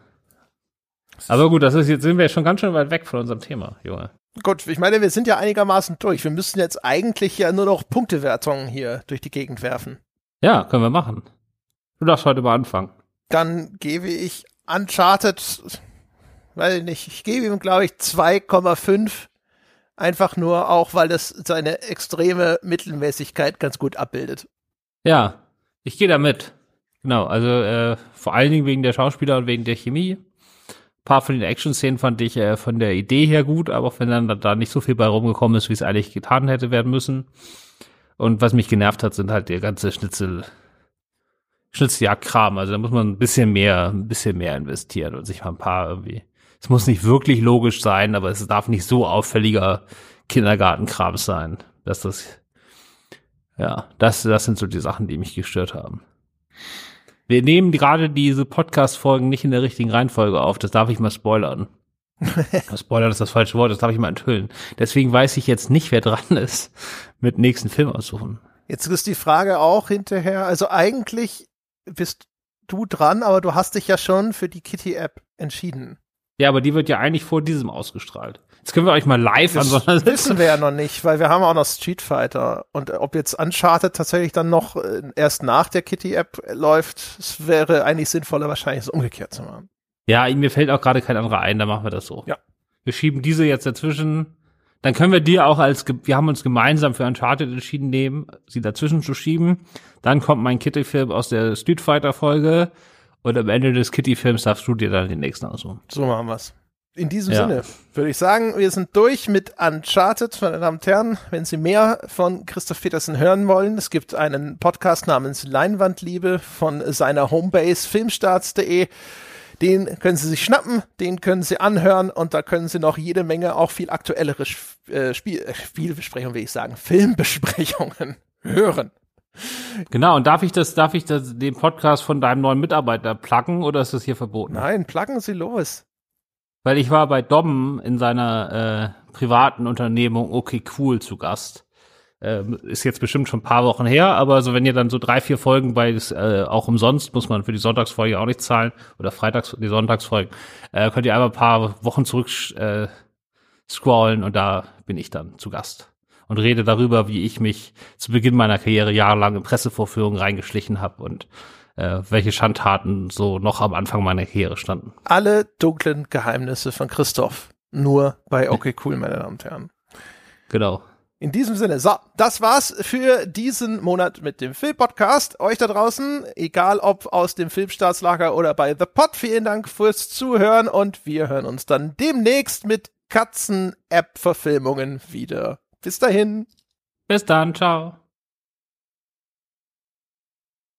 Aber gut, das ist jetzt sind wir schon ganz schön weit weg von unserem Thema, Junge. Gut, ich meine, wir sind ja einigermaßen durch. Wir müssen jetzt eigentlich ja nur noch Punktewertungen hier durch die Gegend werfen. Ja, können wir machen. Du darfst heute mal anfangen. Dann gebe ich Uncharted, weiß ich nicht, ich gebe ihm, glaube ich, zwei Komma fünf. Einfach nur auch, weil das seine extreme Mittelmäßigkeit ganz gut abbildet. Ja, ich gehe da mit. Genau, also äh, vor allen Dingen wegen der Schauspieler und wegen der Chemie. Ein paar von den Action-Szenen fand ich äh, von der Idee her gut, aber auch wenn dann da nicht so viel bei rumgekommen ist, wie es eigentlich getan hätte werden müssen. Und was mich genervt hat, sind halt der ganze Schnitzel, Schnitzeljagd-Kram. Also da muss man ein bisschen mehr, ein bisschen mehr investieren und sich mal ein paar irgendwie. Es muss nicht wirklich logisch sein, aber es darf nicht so auffälliger Kindergartenkram sein, dass das, ja, das, das sind so die Sachen, die mich gestört haben. Wir nehmen gerade diese Podcast-Folgen nicht in der richtigen Reihenfolge auf, das darf ich mal spoilern. Spoilern ist das falsche Wort, das darf ich mal enthüllen. Deswegen weiß ich jetzt nicht, wer dran ist, mit nächsten Film aussuchen. Jetzt ist die Frage auch hinterher, also eigentlich bist du dran, aber du hast dich ja schon für die Kitty-App entschieden. Ja, aber die wird ja eigentlich vor diesem ausgestrahlt. Jetzt können wir euch mal live das an so einer Das wissen wir ja noch nicht, weil wir haben auch noch Street Fighter. Und ob jetzt Uncharted tatsächlich dann noch erst nach der Kitty-App läuft, es wäre eigentlich sinnvoller, wahrscheinlich es umgekehrt zu machen. Ja, mir fällt auch gerade kein anderer ein, dann machen wir das so. Ja. Wir schieben diese jetzt dazwischen. Dann können wir die auch als, wir haben uns gemeinsam für Uncharted entschieden, nehmen, sie dazwischen zu schieben. Dann kommt mein Kitty-Film aus der Street Fighter-Folge. Und am Ende des Kitty-Films darfst du dir dann den nächsten aussuchen. So machen wir's. In diesem ja. Sinne würde ich sagen, wir sind durch mit Uncharted, meine Damen und Herren. Wenn Sie mehr von Christoph Petersen hören wollen, es gibt einen Podcast namens Leinwandliebe von seiner Homebase filmstarts punkt de. Den können Sie sich schnappen, den können Sie anhören und da können Sie noch jede Menge auch viel aktuellere äh, Spiel, äh, Spielbesprechungen, will ich sagen, Filmbesprechungen hören. Genau, und darf ich das, darf ich das, den Podcast von deinem neuen Mitarbeiter pluggen oder ist das hier verboten? Nein, pluggen Sie los. Weil ich war bei Dobben in seiner äh, privaten Unternehmung Okay Cool zu Gast. Äh, ist jetzt bestimmt schon ein paar Wochen her, aber so wenn ihr dann so drei, vier Folgen bei, äh, auch umsonst, muss man für die Sonntagsfolge auch nicht zahlen, oder freitags, die Sonntagsfolgen, äh, könnt ihr einfach ein paar Wochen zurück äh, scrollen und da bin ich dann zu Gast. Und rede darüber, wie ich mich zu Beginn meiner Karriere jahrelang in Pressevorführungen reingeschlichen habe und äh, welche Schandtaten so noch am Anfang meiner Karriere standen. Alle dunklen Geheimnisse von Christoph. Nur bei Okay Cool, meine Damen und Herren. Genau. In diesem Sinne, so, das war's für diesen Monat mit dem Film-Podcast. Euch da draußen, egal ob aus dem Filmstaatslager oder bei The Pod, vielen Dank fürs Zuhören und wir hören uns dann demnächst mit Katzen-App-Verfilmungen wieder. Bis dahin. Bis dann, ciao.